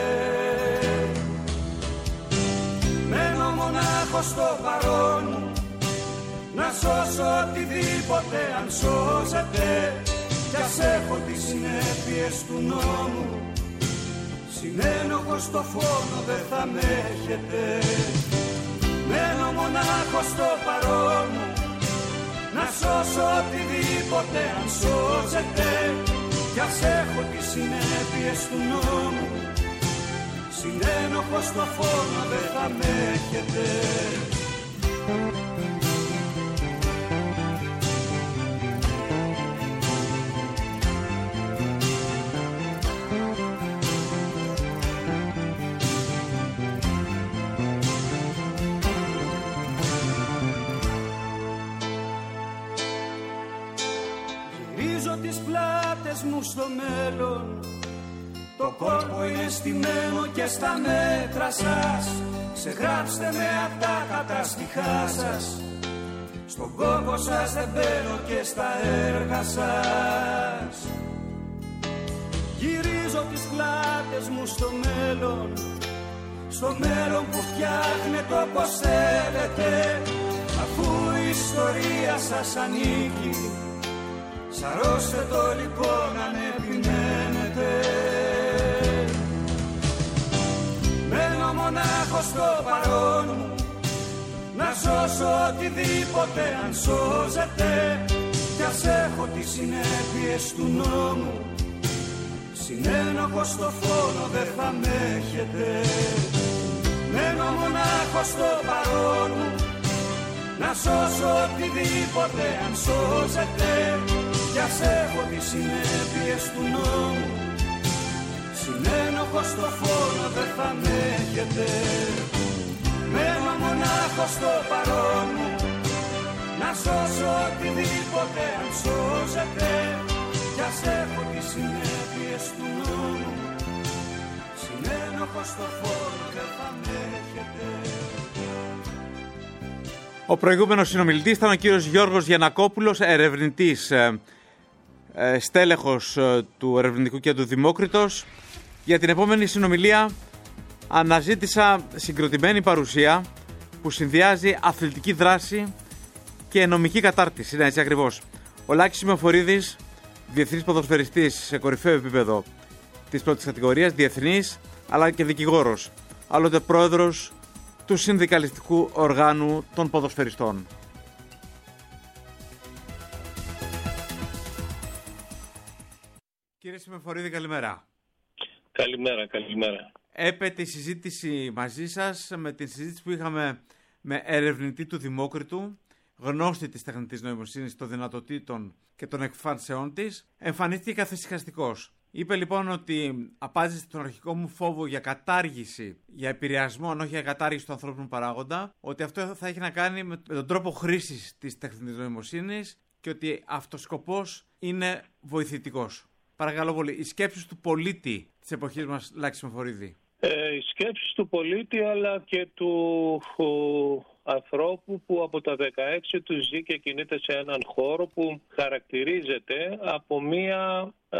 Μένω μονάχος στο παρόν μου, να σώσω οτιδήποτε αν σώζεται. Κι κι ας έχω τις συνέπειες του νόμου, συνένοχος στο φόνο δεν θα με έχετε. Μένω μονάχος στο παρόν μου, να σώσω οτιδήποτε αν σώζεται, κι ας έχω τις συνέπειες του νόμου, συνένοχος στο φόνο δεν θα με έχετε. Γυρίζω τις πλάτες μου στο μέλλον, το κόλπο είναι στημένο και στα μέτρα σας. Ξεγράψτε με απ' τα καταστιχά σας, στον κόπο σας δεν μπαίνω και στα έργα σας. Γυρίζω τις πλάτες μου στο μέλλον, στο μέλλον που φτιάχνετε όπως θέλετε, αφού η ιστορία σας ανήκει. Σαρώστε το λοιπόν αν επιμένετε. Μένω μονάχος στο παρόν μου, να σώσω οτιδήποτε αν σώζεται, κι ας έχω τις συνέπειες του νόμου, συνένοχος στο φόνο δεν θα με έχετε. Μένω μονάχος στο παρόν μου, να σώσω οτιδήποτε αν σώζεται, κι ας έχω τις συνέπειες του νόμου, συνένοχος στο φόνο δεν θα με έχετε. Μένω μονάχος στο παρόν μου, να σώσω οτιδήποτε αν σώζεται, κι ας έχω τις συνέπειες του νόμου, συνένοχος στο φόνο δεν θα με έχετε. Ο προηγούμενος συνομιλητής ήταν ο κύριος Γιώργος Γιαννακόπουλος, ερευνητής, ε, ε, στέλεχος ε, του Ερευνητικού Κέντρου Δημόκριτος. Για την επόμενη συνομιλία αναζήτησα συγκροτημένη παρουσία που συνδυάζει αθλητική δράση και νομική κατάρτιση. Είναι έτσι ακριβώς. Ο Λάκης Μεοφορίδης, διεθνής ποδοσφαιριστής σε κορυφαίο επίπεδο της πρώτης κατηγορίας, διεθνής, αλλά και δικηγόρος. Άλλοτε πρόεδρος του συνδικαλιστικού οργάνου των ποδοσφαιριστών. Κύριε Μεοφορίδη, καλημέρα. Καλημέρα, καλημέρα. Έπεται η συζήτηση μαζί σας με τη συζήτηση που είχαμε με ερευνητή του Δημόκριτου, γνώστη της τεχνητής νοημοσύνης, των δυνατοτήτων και των εκφάνσεών της. Εμφανίστηκε καθησυχαστικός. Είπε λοιπόν ότι απάντησε στον αρχικό μου φόβο για κατάργηση, για επηρεασμό, αν όχι για κατάργηση του ανθρώπινου παράγοντα, ότι αυτό θα έχει να κάνει με τον τρόπο χρήσης της τεχνητής νοημοσύνης και ότι αυτός σκοπός είναι βοηθητικός. Παρακαλώ πολύ, οι σκέψεις του πολίτη της εποχής μας, Λάκη Μεοφορίδη. Ε, οι σκέψεις του πολίτη, αλλά και του ο, ανθρώπου που από τα δεκαέξι του ζει και κινείται σε έναν χώρο που χαρακτηρίζεται από μία ε,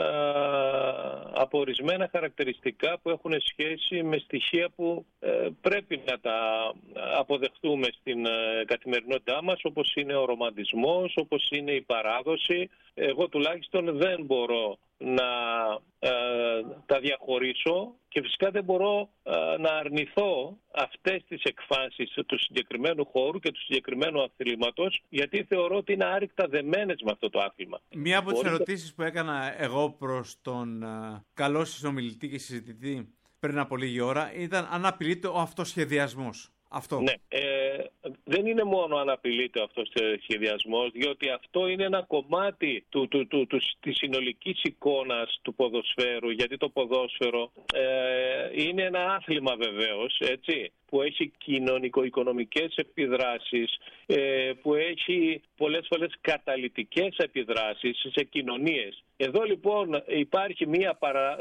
από ορισμένα χαρακτηριστικά που έχουν σχέση με στοιχεία που ε, πρέπει να τα αποδεχτούμε στην ε, καθημερινότητά μας, όπως είναι ο ρομαντισμός, όπως είναι η παράδοση. Εγώ τουλάχιστον δεν μπορώ να ε, τα διαχωρίσω και φυσικά δεν μπορώ ε, να αρνηθώ αυτές τις εκφάνσεις του συγκεκριμένου χώρου και του συγκεκριμένου αθλήματος, γιατί θεωρώ ότι είναι άρρηκτα δεμένες με αυτό το άθλημα. Μία από τις Μπορείτε... ερωτήσεις που έκανα εγώ προς τον uh, καλό συνομιλητή και συζητητή πριν από λίγη ώρα ήταν αν απειλείται ο αυτοσχεδιασμός. Αυτό. Ναι, ε, δεν είναι μόνο αν απειλείται αυτός ο σχεδιασμός, διότι αυτό είναι ένα κομμάτι του, του, του, του, της συνολικής εικόνας του ποδοσφαίρου, γιατί το ποδόσφαιρο ε, είναι ένα άθλημα βεβαίως, έτσι, που έχει κοινωνικο-οικονομικές επιδράσεις, ε, που έχει πολλές φορές καταλυτικές επιδράσεις σε κοινωνίες. Εδώ λοιπόν υπάρχει μία παρα...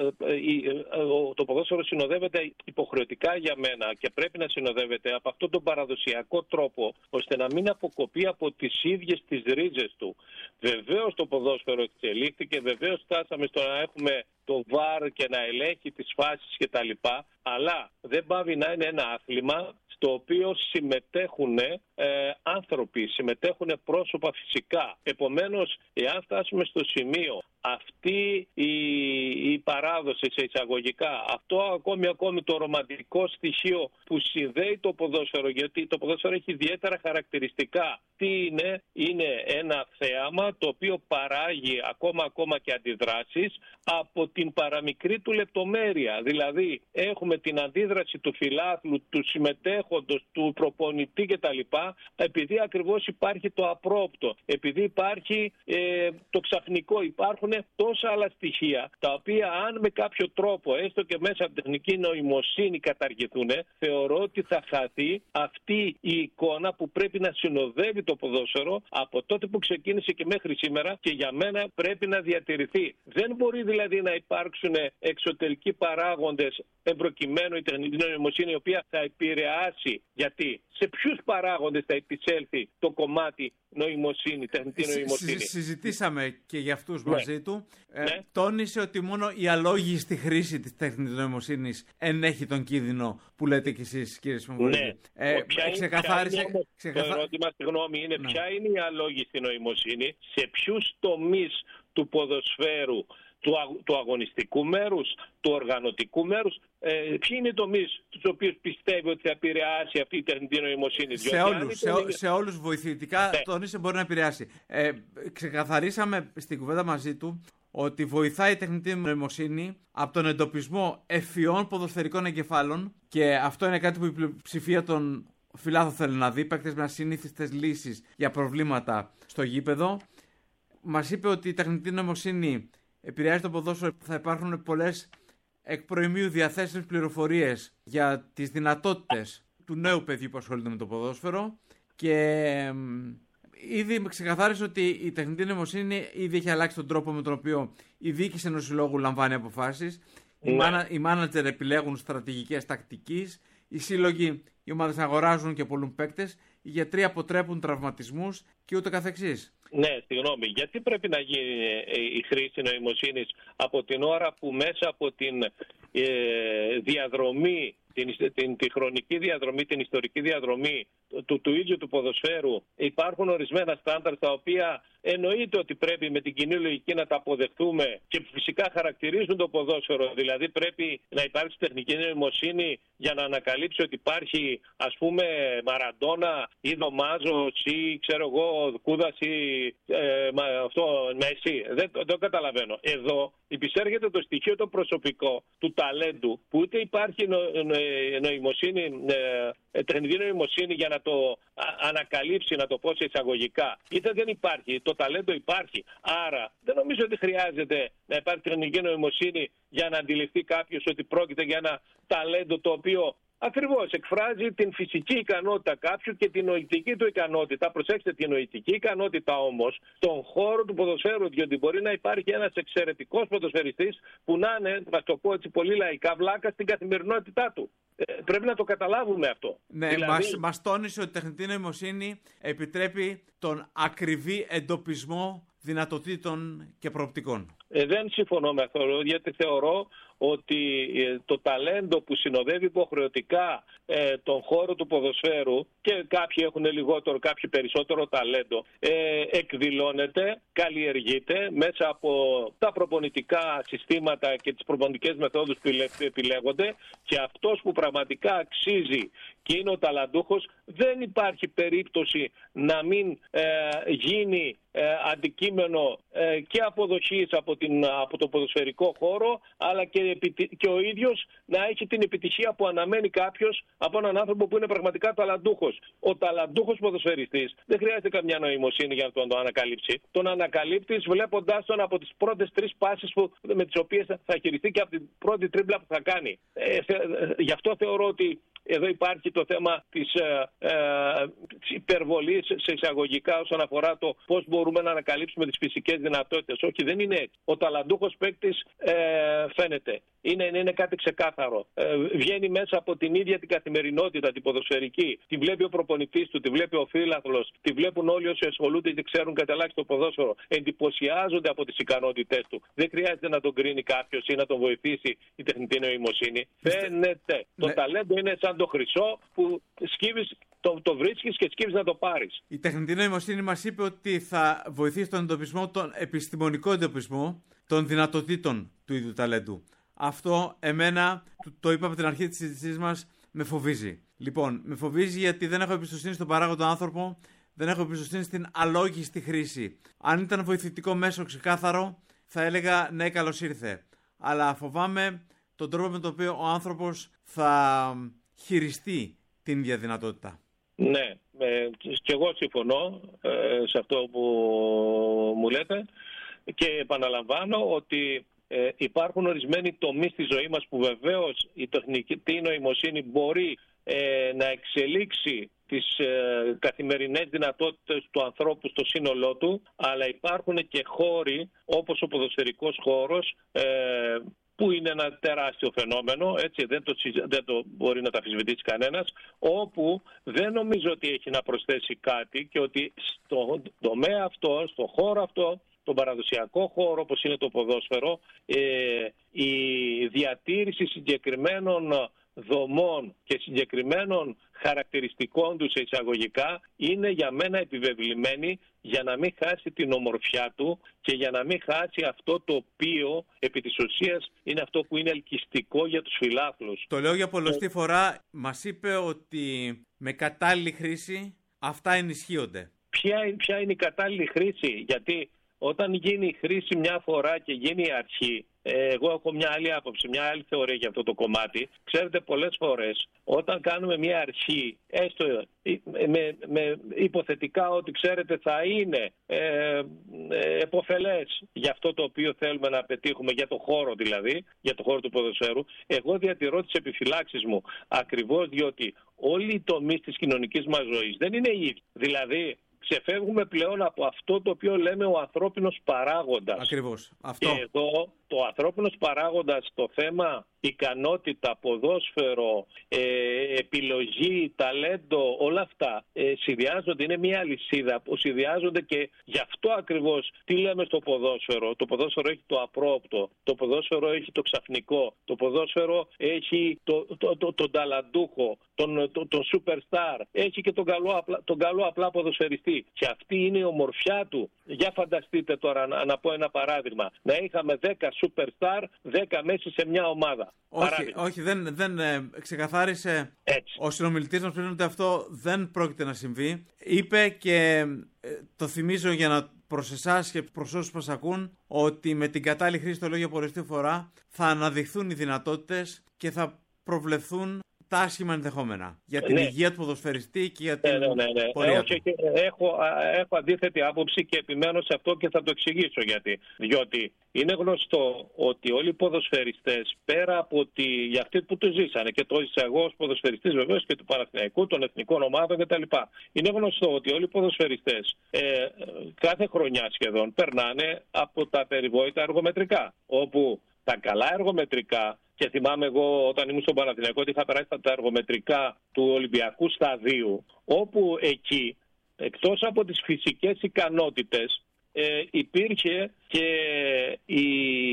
το ποδόσφαιρο συνοδεύεται υποχρεωτικά για μένα και πρέπει να συνοδεύεται από αυτόν τον παραδοσιακό τρόπο, ώστε να μην αποκοπεί από τις ίδιες τις ρίζες του. Βεβαίως το ποδόσφαιρο εξελίχθηκε, βεβαίως φτάσαμε στο να έχουμε το βαρ και να ελέγχει τις φάσεις κτλ. Αλλά δεν πάβει να είναι ένα άθλημα στο οποίο συμμετέχουν ε, άνθρωποι, συμμετέχουν πρόσωπα φυσικά. Επομένως, εάν φτάσουμε στο σημείο αυτή η, η παράδοση σε εισαγωγικά, αυτό ακόμη, ακόμη το ρομαντικό στοιχείο που συνδέει το ποδόσφαιρο, γιατί το ποδόσφαιρο έχει ιδιαίτερα χαρακτηριστικά. Τι είναι? Είναι ένα θέαμα το οποίο παράγει ακόμα, ακόμα και αντιδράσεις από την παραμικρή του λεπτομέρεια. Δηλαδή έχουμε την αντίδραση του φιλάθλου, του συμμετέχοντος, του προπονητή κτλ. Επειδή ακριβώς υπάρχει το απρόπτο, επειδή υπάρχει ε, το ξαφνικό, υπάρχουν τόσα άλλα στοιχεία τα οποία αν με κάποιο τρόπο, έστω και μέσα από τεχνική νοημοσύνη καταργηθούν, θεωρώ ότι θα χαθεί αυτή η εικόνα που πρέπει να συνοδεύει το ποδόσφαιρο από τότε που ξεκίνησε και μέχρι σήμερα, και για μένα πρέπει να διατηρηθεί. Δεν μπορεί δηλαδή να υπάρξουν εξωτερικοί παράγοντες εμπροκειμένου η τεχνητή νοημοσύνη, η οποία θα επηρεάσει. Γιατί σε ποιους παράγοντες θα επισέλθει το κομμάτι νοημοσύνη, τεχνητή νοημοσύνη? Συ, συζητήσαμε και για αυτούς ναι. μαζί του. Ε, ναι. Τόνισε ότι μόνο η αλόγιστη χρήση της τεχνητής νοημοσύνης ενέχει τον κίνδυνο που λέτε κι εσείς, κύριε Σιμβουλίδη. Ναι. Ε, ποια ξεκαθάρισε, είναι, ποια ξεκαθα... Το ερώτημα, συγγνώμη, είναι ναι. ποια είναι η αλόγιστη νοημοσύνη, σε ποιους τομείς του ποδοσφαίρου, του, αγ, του αγωνιστικού μέρους, του οργανωτικού μέρους, ε, ποιοι είναι οι τομείς τους οποίους πιστεύει ότι θα επηρεάσει αυτή η τεχνητή νοημοσύνη? Σε όλους, σε, είναι... σε όλους βοηθητικά ναι. τόνισε μπορεί να επηρεάσει. Ε, ξεκαθαρίσαμε στην κουβέντα μαζί του ότι βοηθάει η τεχνητή νοημοσύνη από τον εντοπισμό ευφυών ποδοσφαιρικών εγκεφάλων, και αυτό είναι κάτι που η πλειοψηφία των φιλάθλων θέλει να δει, παίκτες με ασυνήθιστες λύσεις για προβλήματα στο γήπεδο. Μας είπε ότι η τεχνητή νοημοσύνη επηρεάζει το ποδόσφαιρο, θα υπάρχουν πολλές εκ προημίου διαθέσιμες πληροφορίες για τις δυνατότητες του νέου παιδιού που ασχολείται με το ποδόσφαιρο, και ήδη ξεκαθάρισε ότι η τεχνητή νοημοσύνη ήδη έχει αλλάξει τον τρόπο με τον οποίο η διοίκηση ενός συλλόγου λαμβάνει αποφάσεις. Ναι. Οι, μάνα, οι μάνατζερ επιλέγουν στρατηγικές τακτικής, οι σύλλογοι, οι ομάδες αγοράζουν και πολλούν παίκτες, οι γιατροί αποτρέπουν τραυματισμούς και ούτω καθεξής. Ναι, συγγνώμη. Γιατί πρέπει να γίνει η χρήση νοημοσύνης από την ώρα που μέσα από την ε, διαδρομή, την, την, τη χρονική διαδρομή, την ιστορική διαδρομή του, του ίδιου του ποδοσφαίρου υπάρχουν ορισμένα στάνταρ τα οποία εννοείται ότι πρέπει με την κοινή λογική να τα αποδεχτούμε και φυσικά χαρακτηρίζουν το ποδόσφαιρο. Δηλαδή πρέπει να υπάρξει τεχνική νοημοσύνη για να ανακαλύψει ότι υπάρχει, ας πούμε, Μαραντόνα ή Δωμάζος ή ξέρω εγώ Κούδας ή ε, αυτό, Μέση. Δεν το, το καταλαβαίνω. Εδώ υπησέρχεται το στοιχείο το προσωπικό του ταλέντου που είτε υπάρχει νο, νο, νοημοσύνη, ε, τεχνητή νοημοσύνη για να το α, ανακαλύψει, να το πω σε εισαγωγικά, είτε δεν υπάρχει. Το ταλέντο υπάρχει. Άρα δεν νομίζω ότι χρειάζεται να υπάρχει τεχνητή νοημοσύνη για να αντιληφθεί κάποιος ότι πρόκειται για ένα ταλέντο το οποίο ακριβώς εκφράζει την φυσική ικανότητα κάποιου και την νοητική του ικανότητα. Προσέξτε, την νοητική ικανότητα όμως στον χώρο του ποδοσφαίρου, διότι μπορεί να υπάρχει ένας εξαιρετικός ποδοσφαιριστής που να είναι, να το πω έτσι πολύ λαϊκά, βλάκα στην καθημερινότητά του. Ε, πρέπει να το καταλάβουμε αυτό. Ναι, δηλαδή... μας, μας τόνισε ότι η τεχνητή νοημοσύνη επιτρέπει τον ακριβή εντοπισμό δυνατοτήτων και προοπτικών. Ε, δεν συμφωνώ με αυτό, γιατί θεωρώ ότι ε, το ταλέντο που συνοδεύει υποχρεωτικά ε, τον χώρο του ποδοσφαίρου, και κάποιοι έχουν λιγότερο, κάποιοι περισσότερο ταλέντο, ε, εκδηλώνεται, καλλιεργείται μέσα από τα προπονητικά συστήματα και τις προπονητικές μεθόδους που επιλέγονται, και αυτός που πραγματικά αξίζει και είναι ο ταλαντούχος, δεν υπάρχει περίπτωση να μην ε, γίνει ε, αντικείμενο ε, και αποδοχής από, την, από το ποδοσφαιρικό χώρο, αλλά και, και ο ίδιος να έχει την επιτυχία που αναμένει κάποιος από έναν άνθρωπο που είναι πραγματικά ταλαντούχος. Ο ταλαντούχος ποδοσφαιριστής δεν χρειάζεται καμιά νοημοσύνη για να τον το ανακαλύψει. Τον ανακαλύπτεις βλέποντάς τον από τις πρώτες τρεις πάσεις που, με τις οποίες θα χειριστεί και από την πρώτη τρίμπλα που θα κάνει. Ε, θε, γι' αυτό θεωρώ ότι εδώ υπάρχει το θέμα της, ε, ε, της υπερβολής σε εισαγωγικά όσον αφορά το πώς μπορούμε να ανακαλύψουμε τις φυσικές δυνατότητες. Όχι, δεν είναι έτσι. Ο ταλαντούχος παίκτης ε, φαίνεται. Είναι, είναι κάτι ξεκάθαρο. Ε, βγαίνει μέσα από την ίδια την καθημερινότητα, την ποδοσφαιρική. Τη βλέπει ο προπονητής του, τη βλέπει ο φίλαθλος, τη βλέπουν όλοι όσοι ασχολούνται και ξέρουν κατά ελάχιστο ποδόσφαιρο. Εντυπωσιάζονται από τις ικανότητές του. Δεν χρειάζεται να τον κρίνει κάποιος ή να τον βοηθήσει η τεχνητή νοημοσύνη. Φαίνεται. Ναι. Το ταλέντο είναι σαν το χρυσό που σκύβεις, το, το βρίσκεις και σκύβεις να το πάρεις. Η τεχνητή νοημοσύνη μας είπε ότι θα βοηθήσει τον εντοπισμό, τον επιστημονικό εντοπισμό των δυνατοτήτων του ίδιου ταλέντου. Αυτό εμένα, το είπα από την αρχή της συζήτησής μας, με φοβίζει. Λοιπόν, με φοβίζει γιατί δεν έχω εμπιστοσύνη στον παράγοντα άνθρωπο, δεν έχω εμπιστοσύνη στην αλόγιστη χρήση. Αν ήταν βοηθητικό μέσο ξεκάθαρο, θα έλεγα ναι, καλώς ήρθε. Αλλά φοβάμαι τον τρόπο με τον οποίο ο άνθρωπος θα χειριστεί την ίδια δυνατότητα. Ναι, ε, και εγώ συμφωνώ ε, σε αυτό που μου λέτε και επαναλαμβάνω ότι ε, υπάρχουν ορισμένοι τομείς στη ζωή μας που βεβαίως η τεχνητή νοημοσύνη μπορεί ε, να εξελίξει τις ε, καθημερινές δυνατότητες του ανθρώπου στο σύνολό του, αλλά υπάρχουν και χώροι όπως ο ποδοσφαιρικός χώρος ε, που είναι ένα τεράστιο φαινόμενο, έτσι, δεν, το, δεν το μπορεί να τα αμφισβητήσει κανένας, όπου δεν νομίζω ότι έχει να προσθέσει κάτι και ότι στο τομέα αυτό, στο χώρο αυτό, τον παραδοσιακό χώρο όπως είναι το ποδόσφαιρο, ε, η διατήρηση συγκεκριμένων δομών και συγκεκριμένων χαρακτηριστικών του σε εισαγωγικά είναι για μένα επιβεβλημένη για να μην χάσει την ομορφιά του και για να μην χάσει αυτό το οποίο επί της ουσίας είναι αυτό που είναι ελκυστικό για τους φιλάθλους. Το λέω για πολλωστή φορά, μας είπε ότι με κατάλληλη χρήση αυτά ενισχύονται. Ποια, ποια είναι η κατάλληλη χρήση? Γιατί όταν γίνει η χρήση μια φορά και γίνει η αρχή, εγώ έχω μια άλλη άποψη, μια άλλη θεωρία για αυτό το κομμάτι. Ξέρετε, πολλές φορές όταν κάνουμε μια αρχή, έστω με, με υποθετικά ότι ξέρετε θα είναι ε, ε, επωφελές για αυτό το οποίο θέλουμε να πετύχουμε, για το χώρο δηλαδή, για το χώρο του ποδοσφαίρου, εγώ διατηρώ τις επιφυλάξεις μου, ακριβώς διότι όλοι οι τομείς της κοινωνικής μας ζωής δεν είναι οι ίδιοι. Δηλαδή, ξεφεύγουμε πλέον από αυτό το οποίο λέμε ο ανθρώπινος παράγοντας. Ακριβώς. Αυτό. Και εδώ το ανθρώπινος παράγοντας, το θέμα ικανότητα, ποδόσφαιρο, ε, επιλογή, ταλέντο, όλα αυτά ε, συνδυάζονται, είναι μια αλυσίδα που συνδυάζονται και γι' αυτό ακριβώς τι λέμε στο ποδόσφαιρο. Το ποδόσφαιρο έχει το απρόοπτο, το ποδόσφαιρο έχει το ξαφνικό, το ποδόσφαιρο έχει το, το, το, το, τον ταλαντούχο, τον, το, τον superstar, έχει και τον καλό, απλά, τον καλό απλά ποδοσφαιριστή. Και αυτή είναι η ομορφιά του. Για φανταστείτε τώρα να, να πω ένα παράδειγμα. Να είχαμε δέκα superstar, δέκα Μέση σε μια ομάδα. Όχι, όχι δεν, δεν ε, ξεκαθάρισε Έτσι. Ο συνομιλητής μας πριν ότι αυτό δεν πρόκειται να συμβεί. Είπε και ε, το θυμίζω για να προς εσάς και προς όσους μας ακούν ότι με την κατάλληλη χρήση, το λέω για πολλωστή φορά, θα αναδειχθούν οι δυνατότητες και θα προβλεφθούν τα άσχημα ενδεχόμενα για την ναι. υγεία του ποδοσφαιριστή και για την ναι, ναι, ναι. πορεία του. του. Έχω, έχω αντίθετη άποψη και επιμένω σε αυτό και θα το εξηγήσω γιατί. Διότι είναι γνωστό ότι όλοι οι ποδοσφαιριστές, πέρα από τη, για αυτοί που το ζήσανε και το ζήσα εγώ ως ποδοσφαιριστής βεβαίως και του Παναθηναϊκού, των εθνικών ομάδων κτλ. Είναι γνωστό ότι όλοι οι ποδοσφαιριστές ε, κάθε χρονιά σχεδόν περνάνε από τα περιβόητα εργομετρικά, όπου τα καλά εργομετρικά, και θυμάμαι εγώ όταν ήμουν στον Παναθηναϊκό ότι είχα περάσει τα εργομετρικά του Ολυμπιακού σταδίου, όπου εκεί εκτός από τις φυσικές ικανότητες ε, υπήρχε και η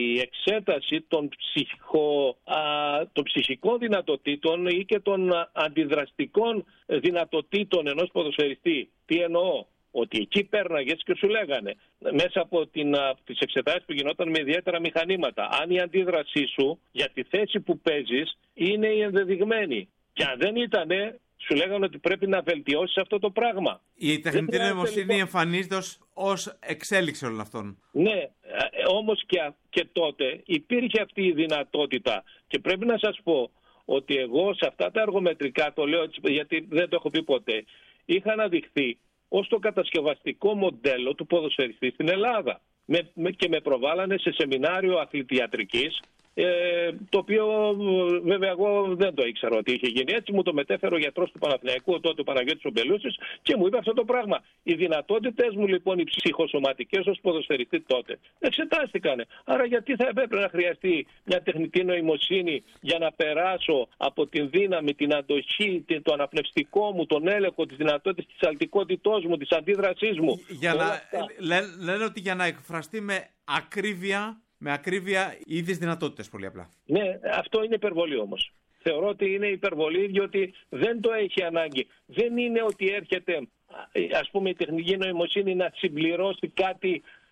εξέταση των, ψυχο, α, των ψυχικών δυνατοτήτων ή και των αντιδραστικών δυνατοτήτων ενός ποδοσφαιριστή. Τι εννοώ? Ότι εκεί πέρναγες και σου λέγανε μέσα από την, α, τις εξετάσεις που γινόταν με ιδιαίτερα μηχανήματα, αν η αντίδρασή σου για τη θέση που παίζεις είναι η ενδεδειγμένη. Και αν δεν ήτανε, σου λέγανε ότι πρέπει να βελτιώσεις αυτό το πράγμα. Η τεχνητή νοημοσύνη εμφανίζεται ως, ως εξέλιξη όλων αυτών. Ναι, όμως και, και τότε υπήρχε αυτή η δυνατότητα. Και πρέπει να σας πω ότι εγώ σε αυτά τα εργομετρικά, το λέω γιατί δεν το έχω πει ποτέ, είχα αναδειχθεί ως το κατασκευαστικό μοντέλο του ποδοσφαιριστή στην Ελλάδα. Με, με, και με προβάλλανε σε σεμινάριο αθλητιατρικής, ε, το οποίο βέβαια εγώ δεν το ήξερα ότι είχε γίνει έτσι. Μου το μετέφερε ο γιατρός του Παναθηναϊκού, τότε ο Παναγιώτης Ομπελούσης, και μου είπε αυτό το πράγμα. Οι δυνατότητες μου λοιπόν, οι ψυχοσωματικές ως ποδοσφαιριστή τότε, εξετάστηκαν. Άρα γιατί θα έπρεπε να χρειαστεί μια τεχνητή νοημοσύνη για να περάσω από την δύναμη, την αντοχή, το αναπνευστικό μου, τον έλεγχο, τις δυνατότητες της αλτικότητός μου, της αντίδρασής μου. Για να, λέ, λένε ότι για να εκφραστεί με ακρίβεια, με ακρίβεια οι ίδιες δυνατότητες, πολύ απλά. Ναι, αυτό είναι υπερβολή όμως. Θεωρώ ότι είναι υπερβολή διότι δεν το έχει ανάγκη. Δεν είναι ότι έρχεται, ας πούμε, η τεχνική νοημοσύνη να συμπληρώσει κάτι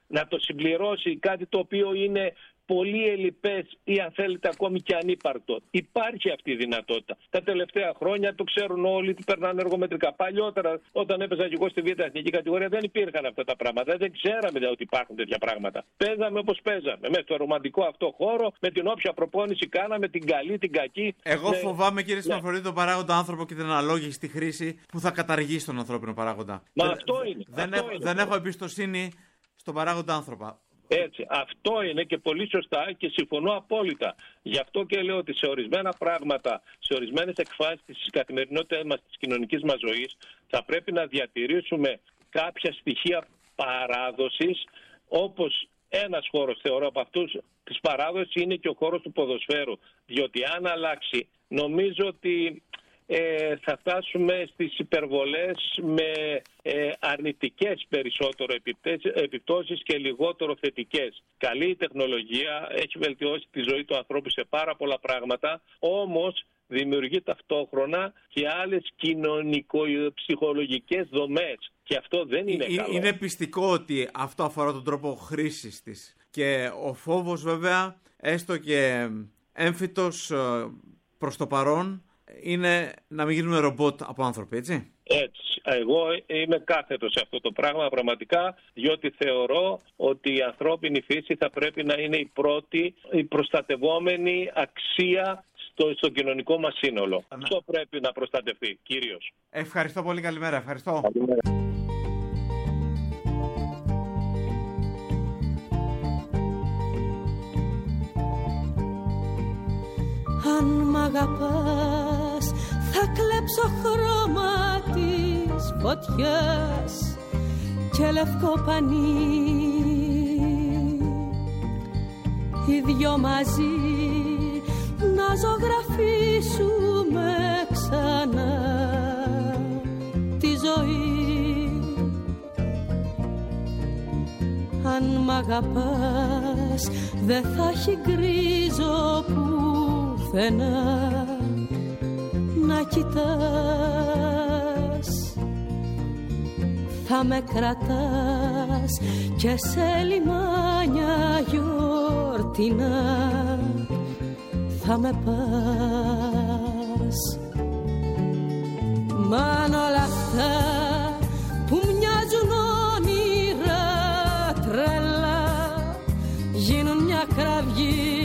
να το συμπληρώσει κάτι το οποίο είναι πολύ ελλειπές ή αν θέλετε ακόμη και ανύπαρκτο. Υπάρχει αυτή η δυνατότητα. Τα τελευταία χρόνια το ξέρουν όλοι ότι περνάνε εργομετρικά. Παλιότερα, όταν έπαιζα και εγώ στη β' εθνική κατηγορία, δεν υπήρχαν αυτά τα πράγματα. Δεν ξέραμε ότι υπάρχουν τέτοια πράγματα. Παίζαμε όπως παίζαμε. Μέσα στο ρομαντικό αυτό χώρο, με την όποια προπόνηση κάναμε, την καλή, την κακή. Εγώ με... φοβάμαι, κύριε ναι. Σιμαφορίδη, τον παράγοντα άνθρωπο και την αναλόγιστη χρήση που θα καταργήσει τον ανθρώπινο παράγοντα. Μα δεν, αυτό είναι. Δεν, αυτό έχω, είναι. δεν έχω εμπιστοσύνη στον παράγοντα άνθρωπα. Έτσι, αυτό είναι και πολύ σωστά και συμφωνώ απόλυτα. Γι' αυτό και λέω ότι σε ορισμένα πράγματα, σε ορισμένες εκφάσεις της καθημερινότητας μας, της κοινωνικής μας ζωής, θα πρέπει να διατηρήσουμε κάποια στοιχεία παράδοσης, όπως ένας χώρος, θεωρώ από αυτούς της παράδοσης, είναι και ο χώρος του ποδοσφαίρου. Διότι αν αλλάξει, νομίζω ότι Ε, θα φτάσουμε στις υπερβολές με ε, αρνητικές περισσότερο επιπτώσεις και λιγότερο θετικές. Καλή τεχνολογία έχει βελτιώσει τη ζωή του ανθρώπου σε πάρα πολλά πράγματα, όμως δημιουργεί ταυτόχρονα και άλλες κοινωνικο-ψυχολογικές δομές. Και αυτό δεν είναι ε, καλό. Είναι πιστικό ότι αυτό αφορά τον τρόπο χρήσης της. Και ο φόβος βέβαια, έστω και έμφυτος προς το παρόν, είναι να μην γίνουμε ρομπότ από άνθρωποι, έτσι. Έτσι. Εγώ είμαι κάθετος σε αυτό το πράγμα πραγματικά, διότι θεωρώ ότι η ανθρώπινη φύση θα πρέπει να είναι η πρώτη, η προστατευόμενη αξία στο, στο κοινωνικό μας σύνολο. Ανα... Αυτό πρέπει να προστατευτεί, κύριος. Ευχαριστώ πολύ, καλημέρα. Ευχαριστώ. Καλημέρα. Αν μ' αγαπάς θα κλέψω χρώμα της φωτιάς και λευκό πανί, οι δυο μαζί να ζωγραφίσουμε ξανά τη ζωή. Αν μ' αγαπάς δεν θα έχει γκρίζο πουθενά να κοιτάς. Θα με κρατάς και σε λιμάνια γιορτινά θα με πας. Μ' όλα αυτά που μοιάζουν όνειρα τρελά γίνουν μια κραυγή.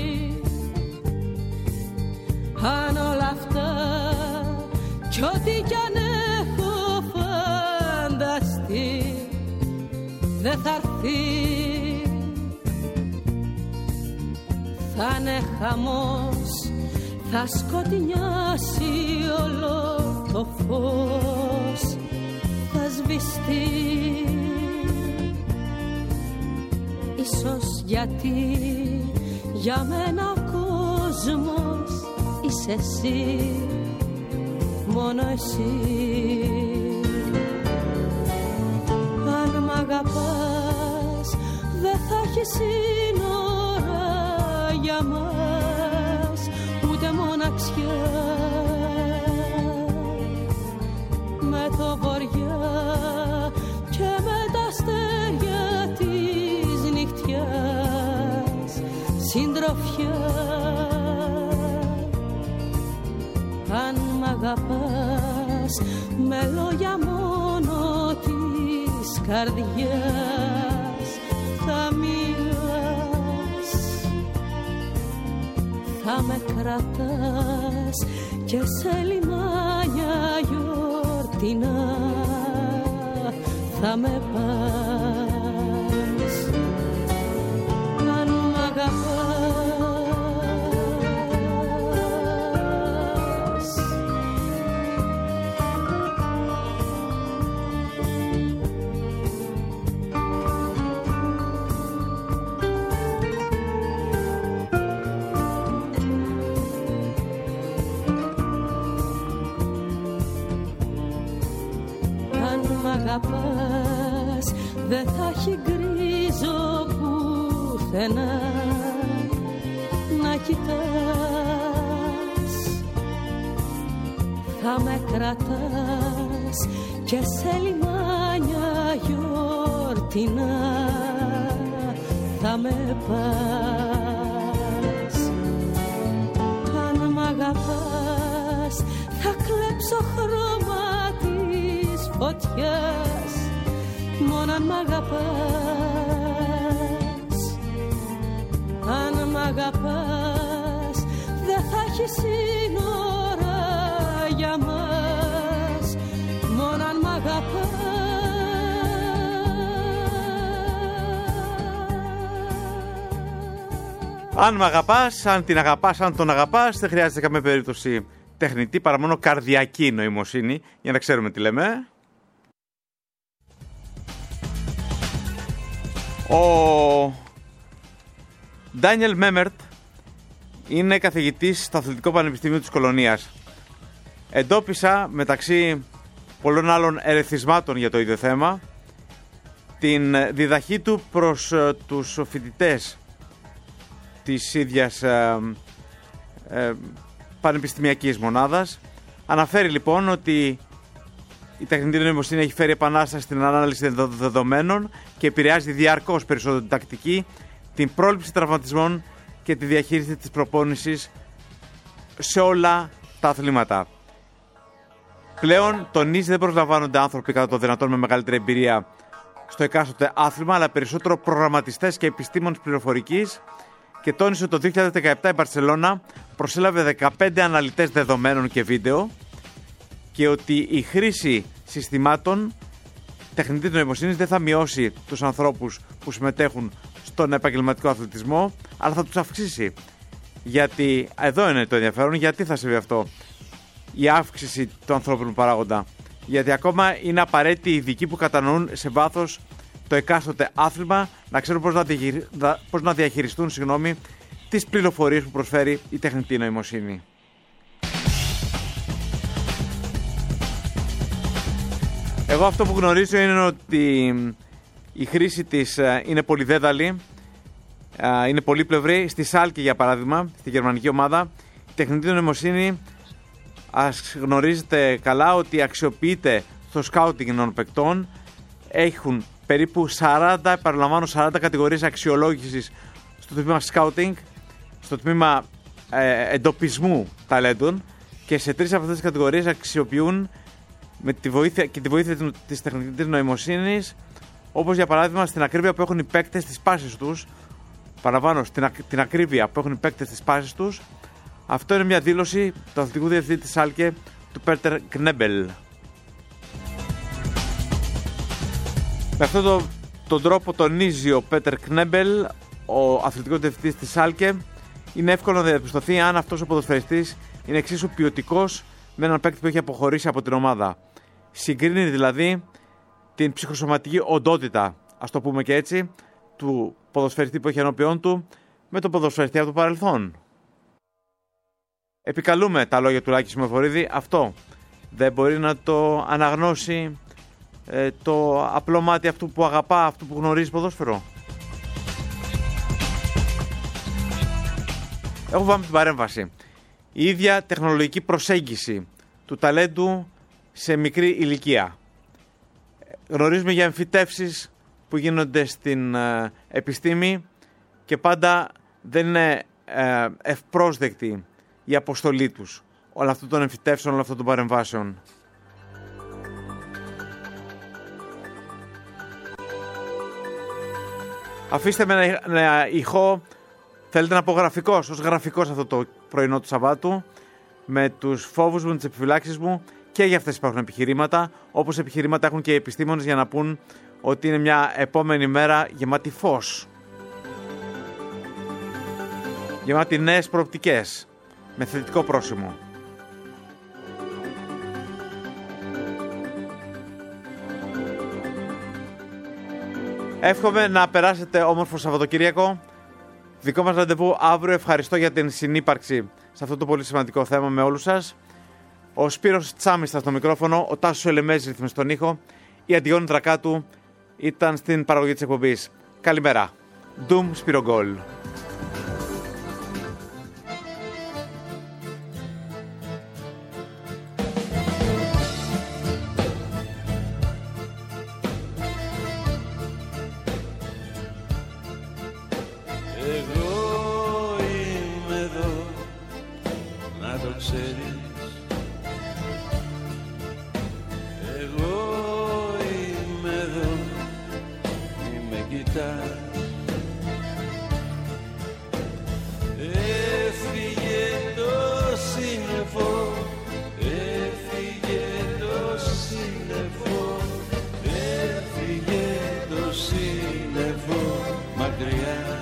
Αν όλα αυτά κι ό,τι κι αν έχω φανταστεί δεν θα έρθει, θα είναι χαμός, θα σκοτεινιάσει όλο το φως, θα σβηστεί. Ίσως γιατί για μένα ο κόσμος είσαι εσύ, μόνο εσύ. Αν μ' αγαπάς δεν θα έχει σύνορα για μας, ούτε μοναξιά. Με το βοριά και με τα αστέρια της νυχτιάς συντροφιά. Αν μ' αγαπάς με λόγια μόνο της καρδιάς θα μιλάς, θα με κρατάς και σε λιμάνια γιορτινά θα με πας. Αν μ' αγαπάς, αγαπάς δεν θα έχει γκρίζο πουθενά να κοιτάς. Θα με κρατάς και σε λιμάνια γιορτινά θα με πας. Αν μ' αγαπάς θα κλέψω χρώμα της φωτιάς, μόνο αν μ' αγαπάς. Αν μ' αγαπάς δεν θα έχει σύνορα για μας, μόνο αν μ' αγαπάς. Αν μ' αγαπάς, αν την αγαπάς, αν τον αγαπάς, δεν χρειάζεται καμία περίπτωση τεχνητή, παρά μόνο καρδιακή νοημοσύνη, για να ξέρουμε τι λέμε. Ο Ντάνιελ Μέμερτ είναι καθηγητής στο Αθλητικό Πανεπιστήμιο της Κολονίας. Εντόπισα, μεταξύ πολλών άλλων ερεθισμάτων για το ίδιο θέμα, την διδαχή του προς τους φοιτητές της ίδιας ε, ε, πανεπιστημιακής μονάδας. Αναφέρει λοιπόν ότι η τεχνητή νοημοσύνη έχει φέρει επανάσταση στην ανάλυση δεδομένων και επηρεάζει διαρκώς περισσότερο την τακτική, την πρόληψη τραυματισμών και τη διαχείριση της προπόνησης σε όλα τα αθλήματα. Πλέον τονίζει δεν προσλαμβάνονται άνθρωποι κατά το δυνατόν με μεγαλύτερη εμπειρία στο εκάστοτε άθλημα, αλλά περισσότερο προγραμματιστές και επιστήμονες πληροφορικής, και τόνισε ότι το δύο χιλιάδες δεκαεπτά η Μπαρσελόνα προσέλαβε δεκαπέντε αναλυτές δεδομένων και βίντεο και ότι η χρήση συστημάτων τεχνητής νοημοσύνης δεν θα μειώσει τους ανθρώπους που συμμετέχουν στον επαγγελματικό αθλητισμό, αλλά θα τους αυξήσει. Γιατί εδώ είναι το ενδιαφέρον, γιατί θα συμβεί αυτό, η αύξηση του ανθρώπινου παράγοντα. Γιατί ακόμα είναι απαραίτητοι οι ειδικοί που κατανοούν σε βάθος το εκάστοτε άθλημα να ξέρουν πώς να, διαχειρι... πώς να διαχειριστούν συγγνώμη, τις πληροφορίες που προσφέρει η τεχνητή νοημοσύνη. Εγώ αυτό που γνωρίζω είναι ότι η χρήση της είναι πολυδέδαλη, είναι πολύπλευρη. Στη Σάλκε, για παράδειγμα, στη γερμανική ομάδα, η τεχνητή νοημοσύνη, ας γνωρίζετε καλά ότι αξιοποιείται στο σκάουτινγκ των παικτών. Έχουν περίπου σαράντα, επαναλαμβάνω, σαράντα κατηγορίες αξιολόγησης στο τμήμα σκάουτινγκ, στο τμήμα ε, εντοπισμού ταλέντων, και σε τρεις από αυτές τις κατηγορίες αξιοποιούν με τη βοήθεια και τη βοήθεια της τεχνητής νοημοσύνης, όπως για παράδειγμα στην ακρίβεια που έχουν οι παίκτες στις πάσεις τους. Παραβάνω, στην ακ, την ακρίβεια που έχουν οι παίκτες στις πάσεις τους. Αυτό είναι μια δήλωση του αθλητικού διευθυντή της Σάλκε, του Πέτερ Κνέμπελ. Με αυτόν το, τον τρόπο τονίζει ο Πέτερ Κνέμπελ, ο αθλητικός διευθυντής της Σάλκε, είναι εύκολο να διαπιστωθεί αν αυτός ο ποδοσφαιριστής είναι εξίσου ποιοτικός με έναν παίκτη που έχει αποχωρήσει από την ομάδα. Συγκρίνει δηλαδή την ψυχοσωματική οντότητα, ας το πούμε και έτσι, του ποδοσφαιριστή που έχει ενώπιόν του με τον ποδοσφαιριστή από το παρελθόν. Επικαλούμε τα λόγια του Λάκη Σιμεφορίδη, αυτό δεν μπορεί να το αναγνώσει ε, το απλό μάτι αυτού που αγαπά, αυτού που γνωρίζει ποδόσφαιρο. Έχω βάλει την παρέμβαση. Η ίδια τεχνολογική προσέγγιση του ταλέντου σε μικρή ηλικία. Γνωρίζουμε για εμφυτεύσεις που γίνονται στην ε, επιστήμη και πάντα δεν είναι ε, ευπρόσδεκτη η αποστολή τους όλων αυτών των εμφυτεύσεων, όλων αυτών των παρεμβάσεων. Αφήστε με ένα, ένα ηχό, θέλετε να πω γραφικός, ως γραφικός αυτό το πρωινό του Σαββάτου, με τους φόβους μου, τις επιφυλάξεις μου, και για αυτές υπάρχουν επιχειρήματα, όπως επιχειρήματα έχουν και οι επιστήμονες για να πούν ότι είναι μια επόμενη μέρα γεμάτη φως, γεμάτη νέες προοπτικές, με θετικό πρόσημο. Εύχομαι να περάσετε όμορφο Σαββατοκύριακο. Δικό μας ραντεβού αύριο. Ευχαριστώ για την συνύπαρξη σε αυτό το πολύ σημαντικό θέμα με όλους σας. Ο Σπύρος Τσάμις ήταν στο μικρόφωνο, ο Τάσος Ελεμέζης ρυθμίζει στον ήχο, η Αντιγόνη Τρακάτου ήταν στην παραγωγή της εκπομπής. Καλημέρα. Ντουμ Σπυρογκόλ. το ξέρεις. Εγώ είμαι εδώ, μη με κοιτάς. Έφυγε το σύννεφο, έφυγε το σύννεφο, έφυγε το σύννεφο μακριά.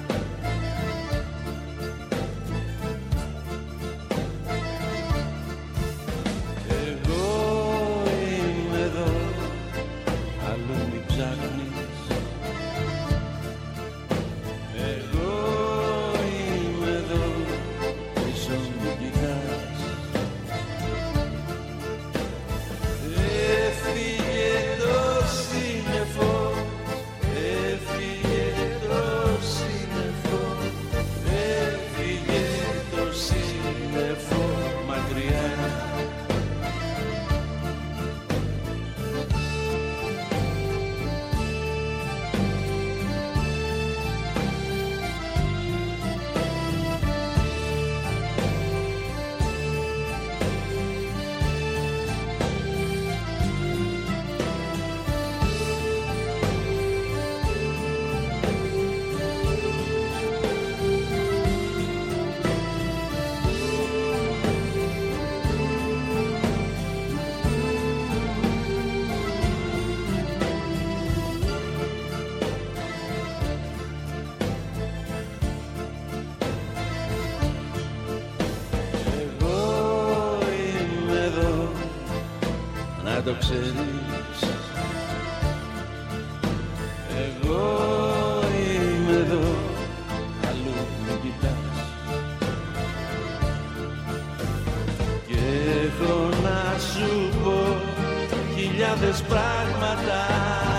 Το ξέρεις, εγώ είμαι εδώ, αλλού μην κοιτάς. Και έχω να σου πω χιλιάδες πράγματα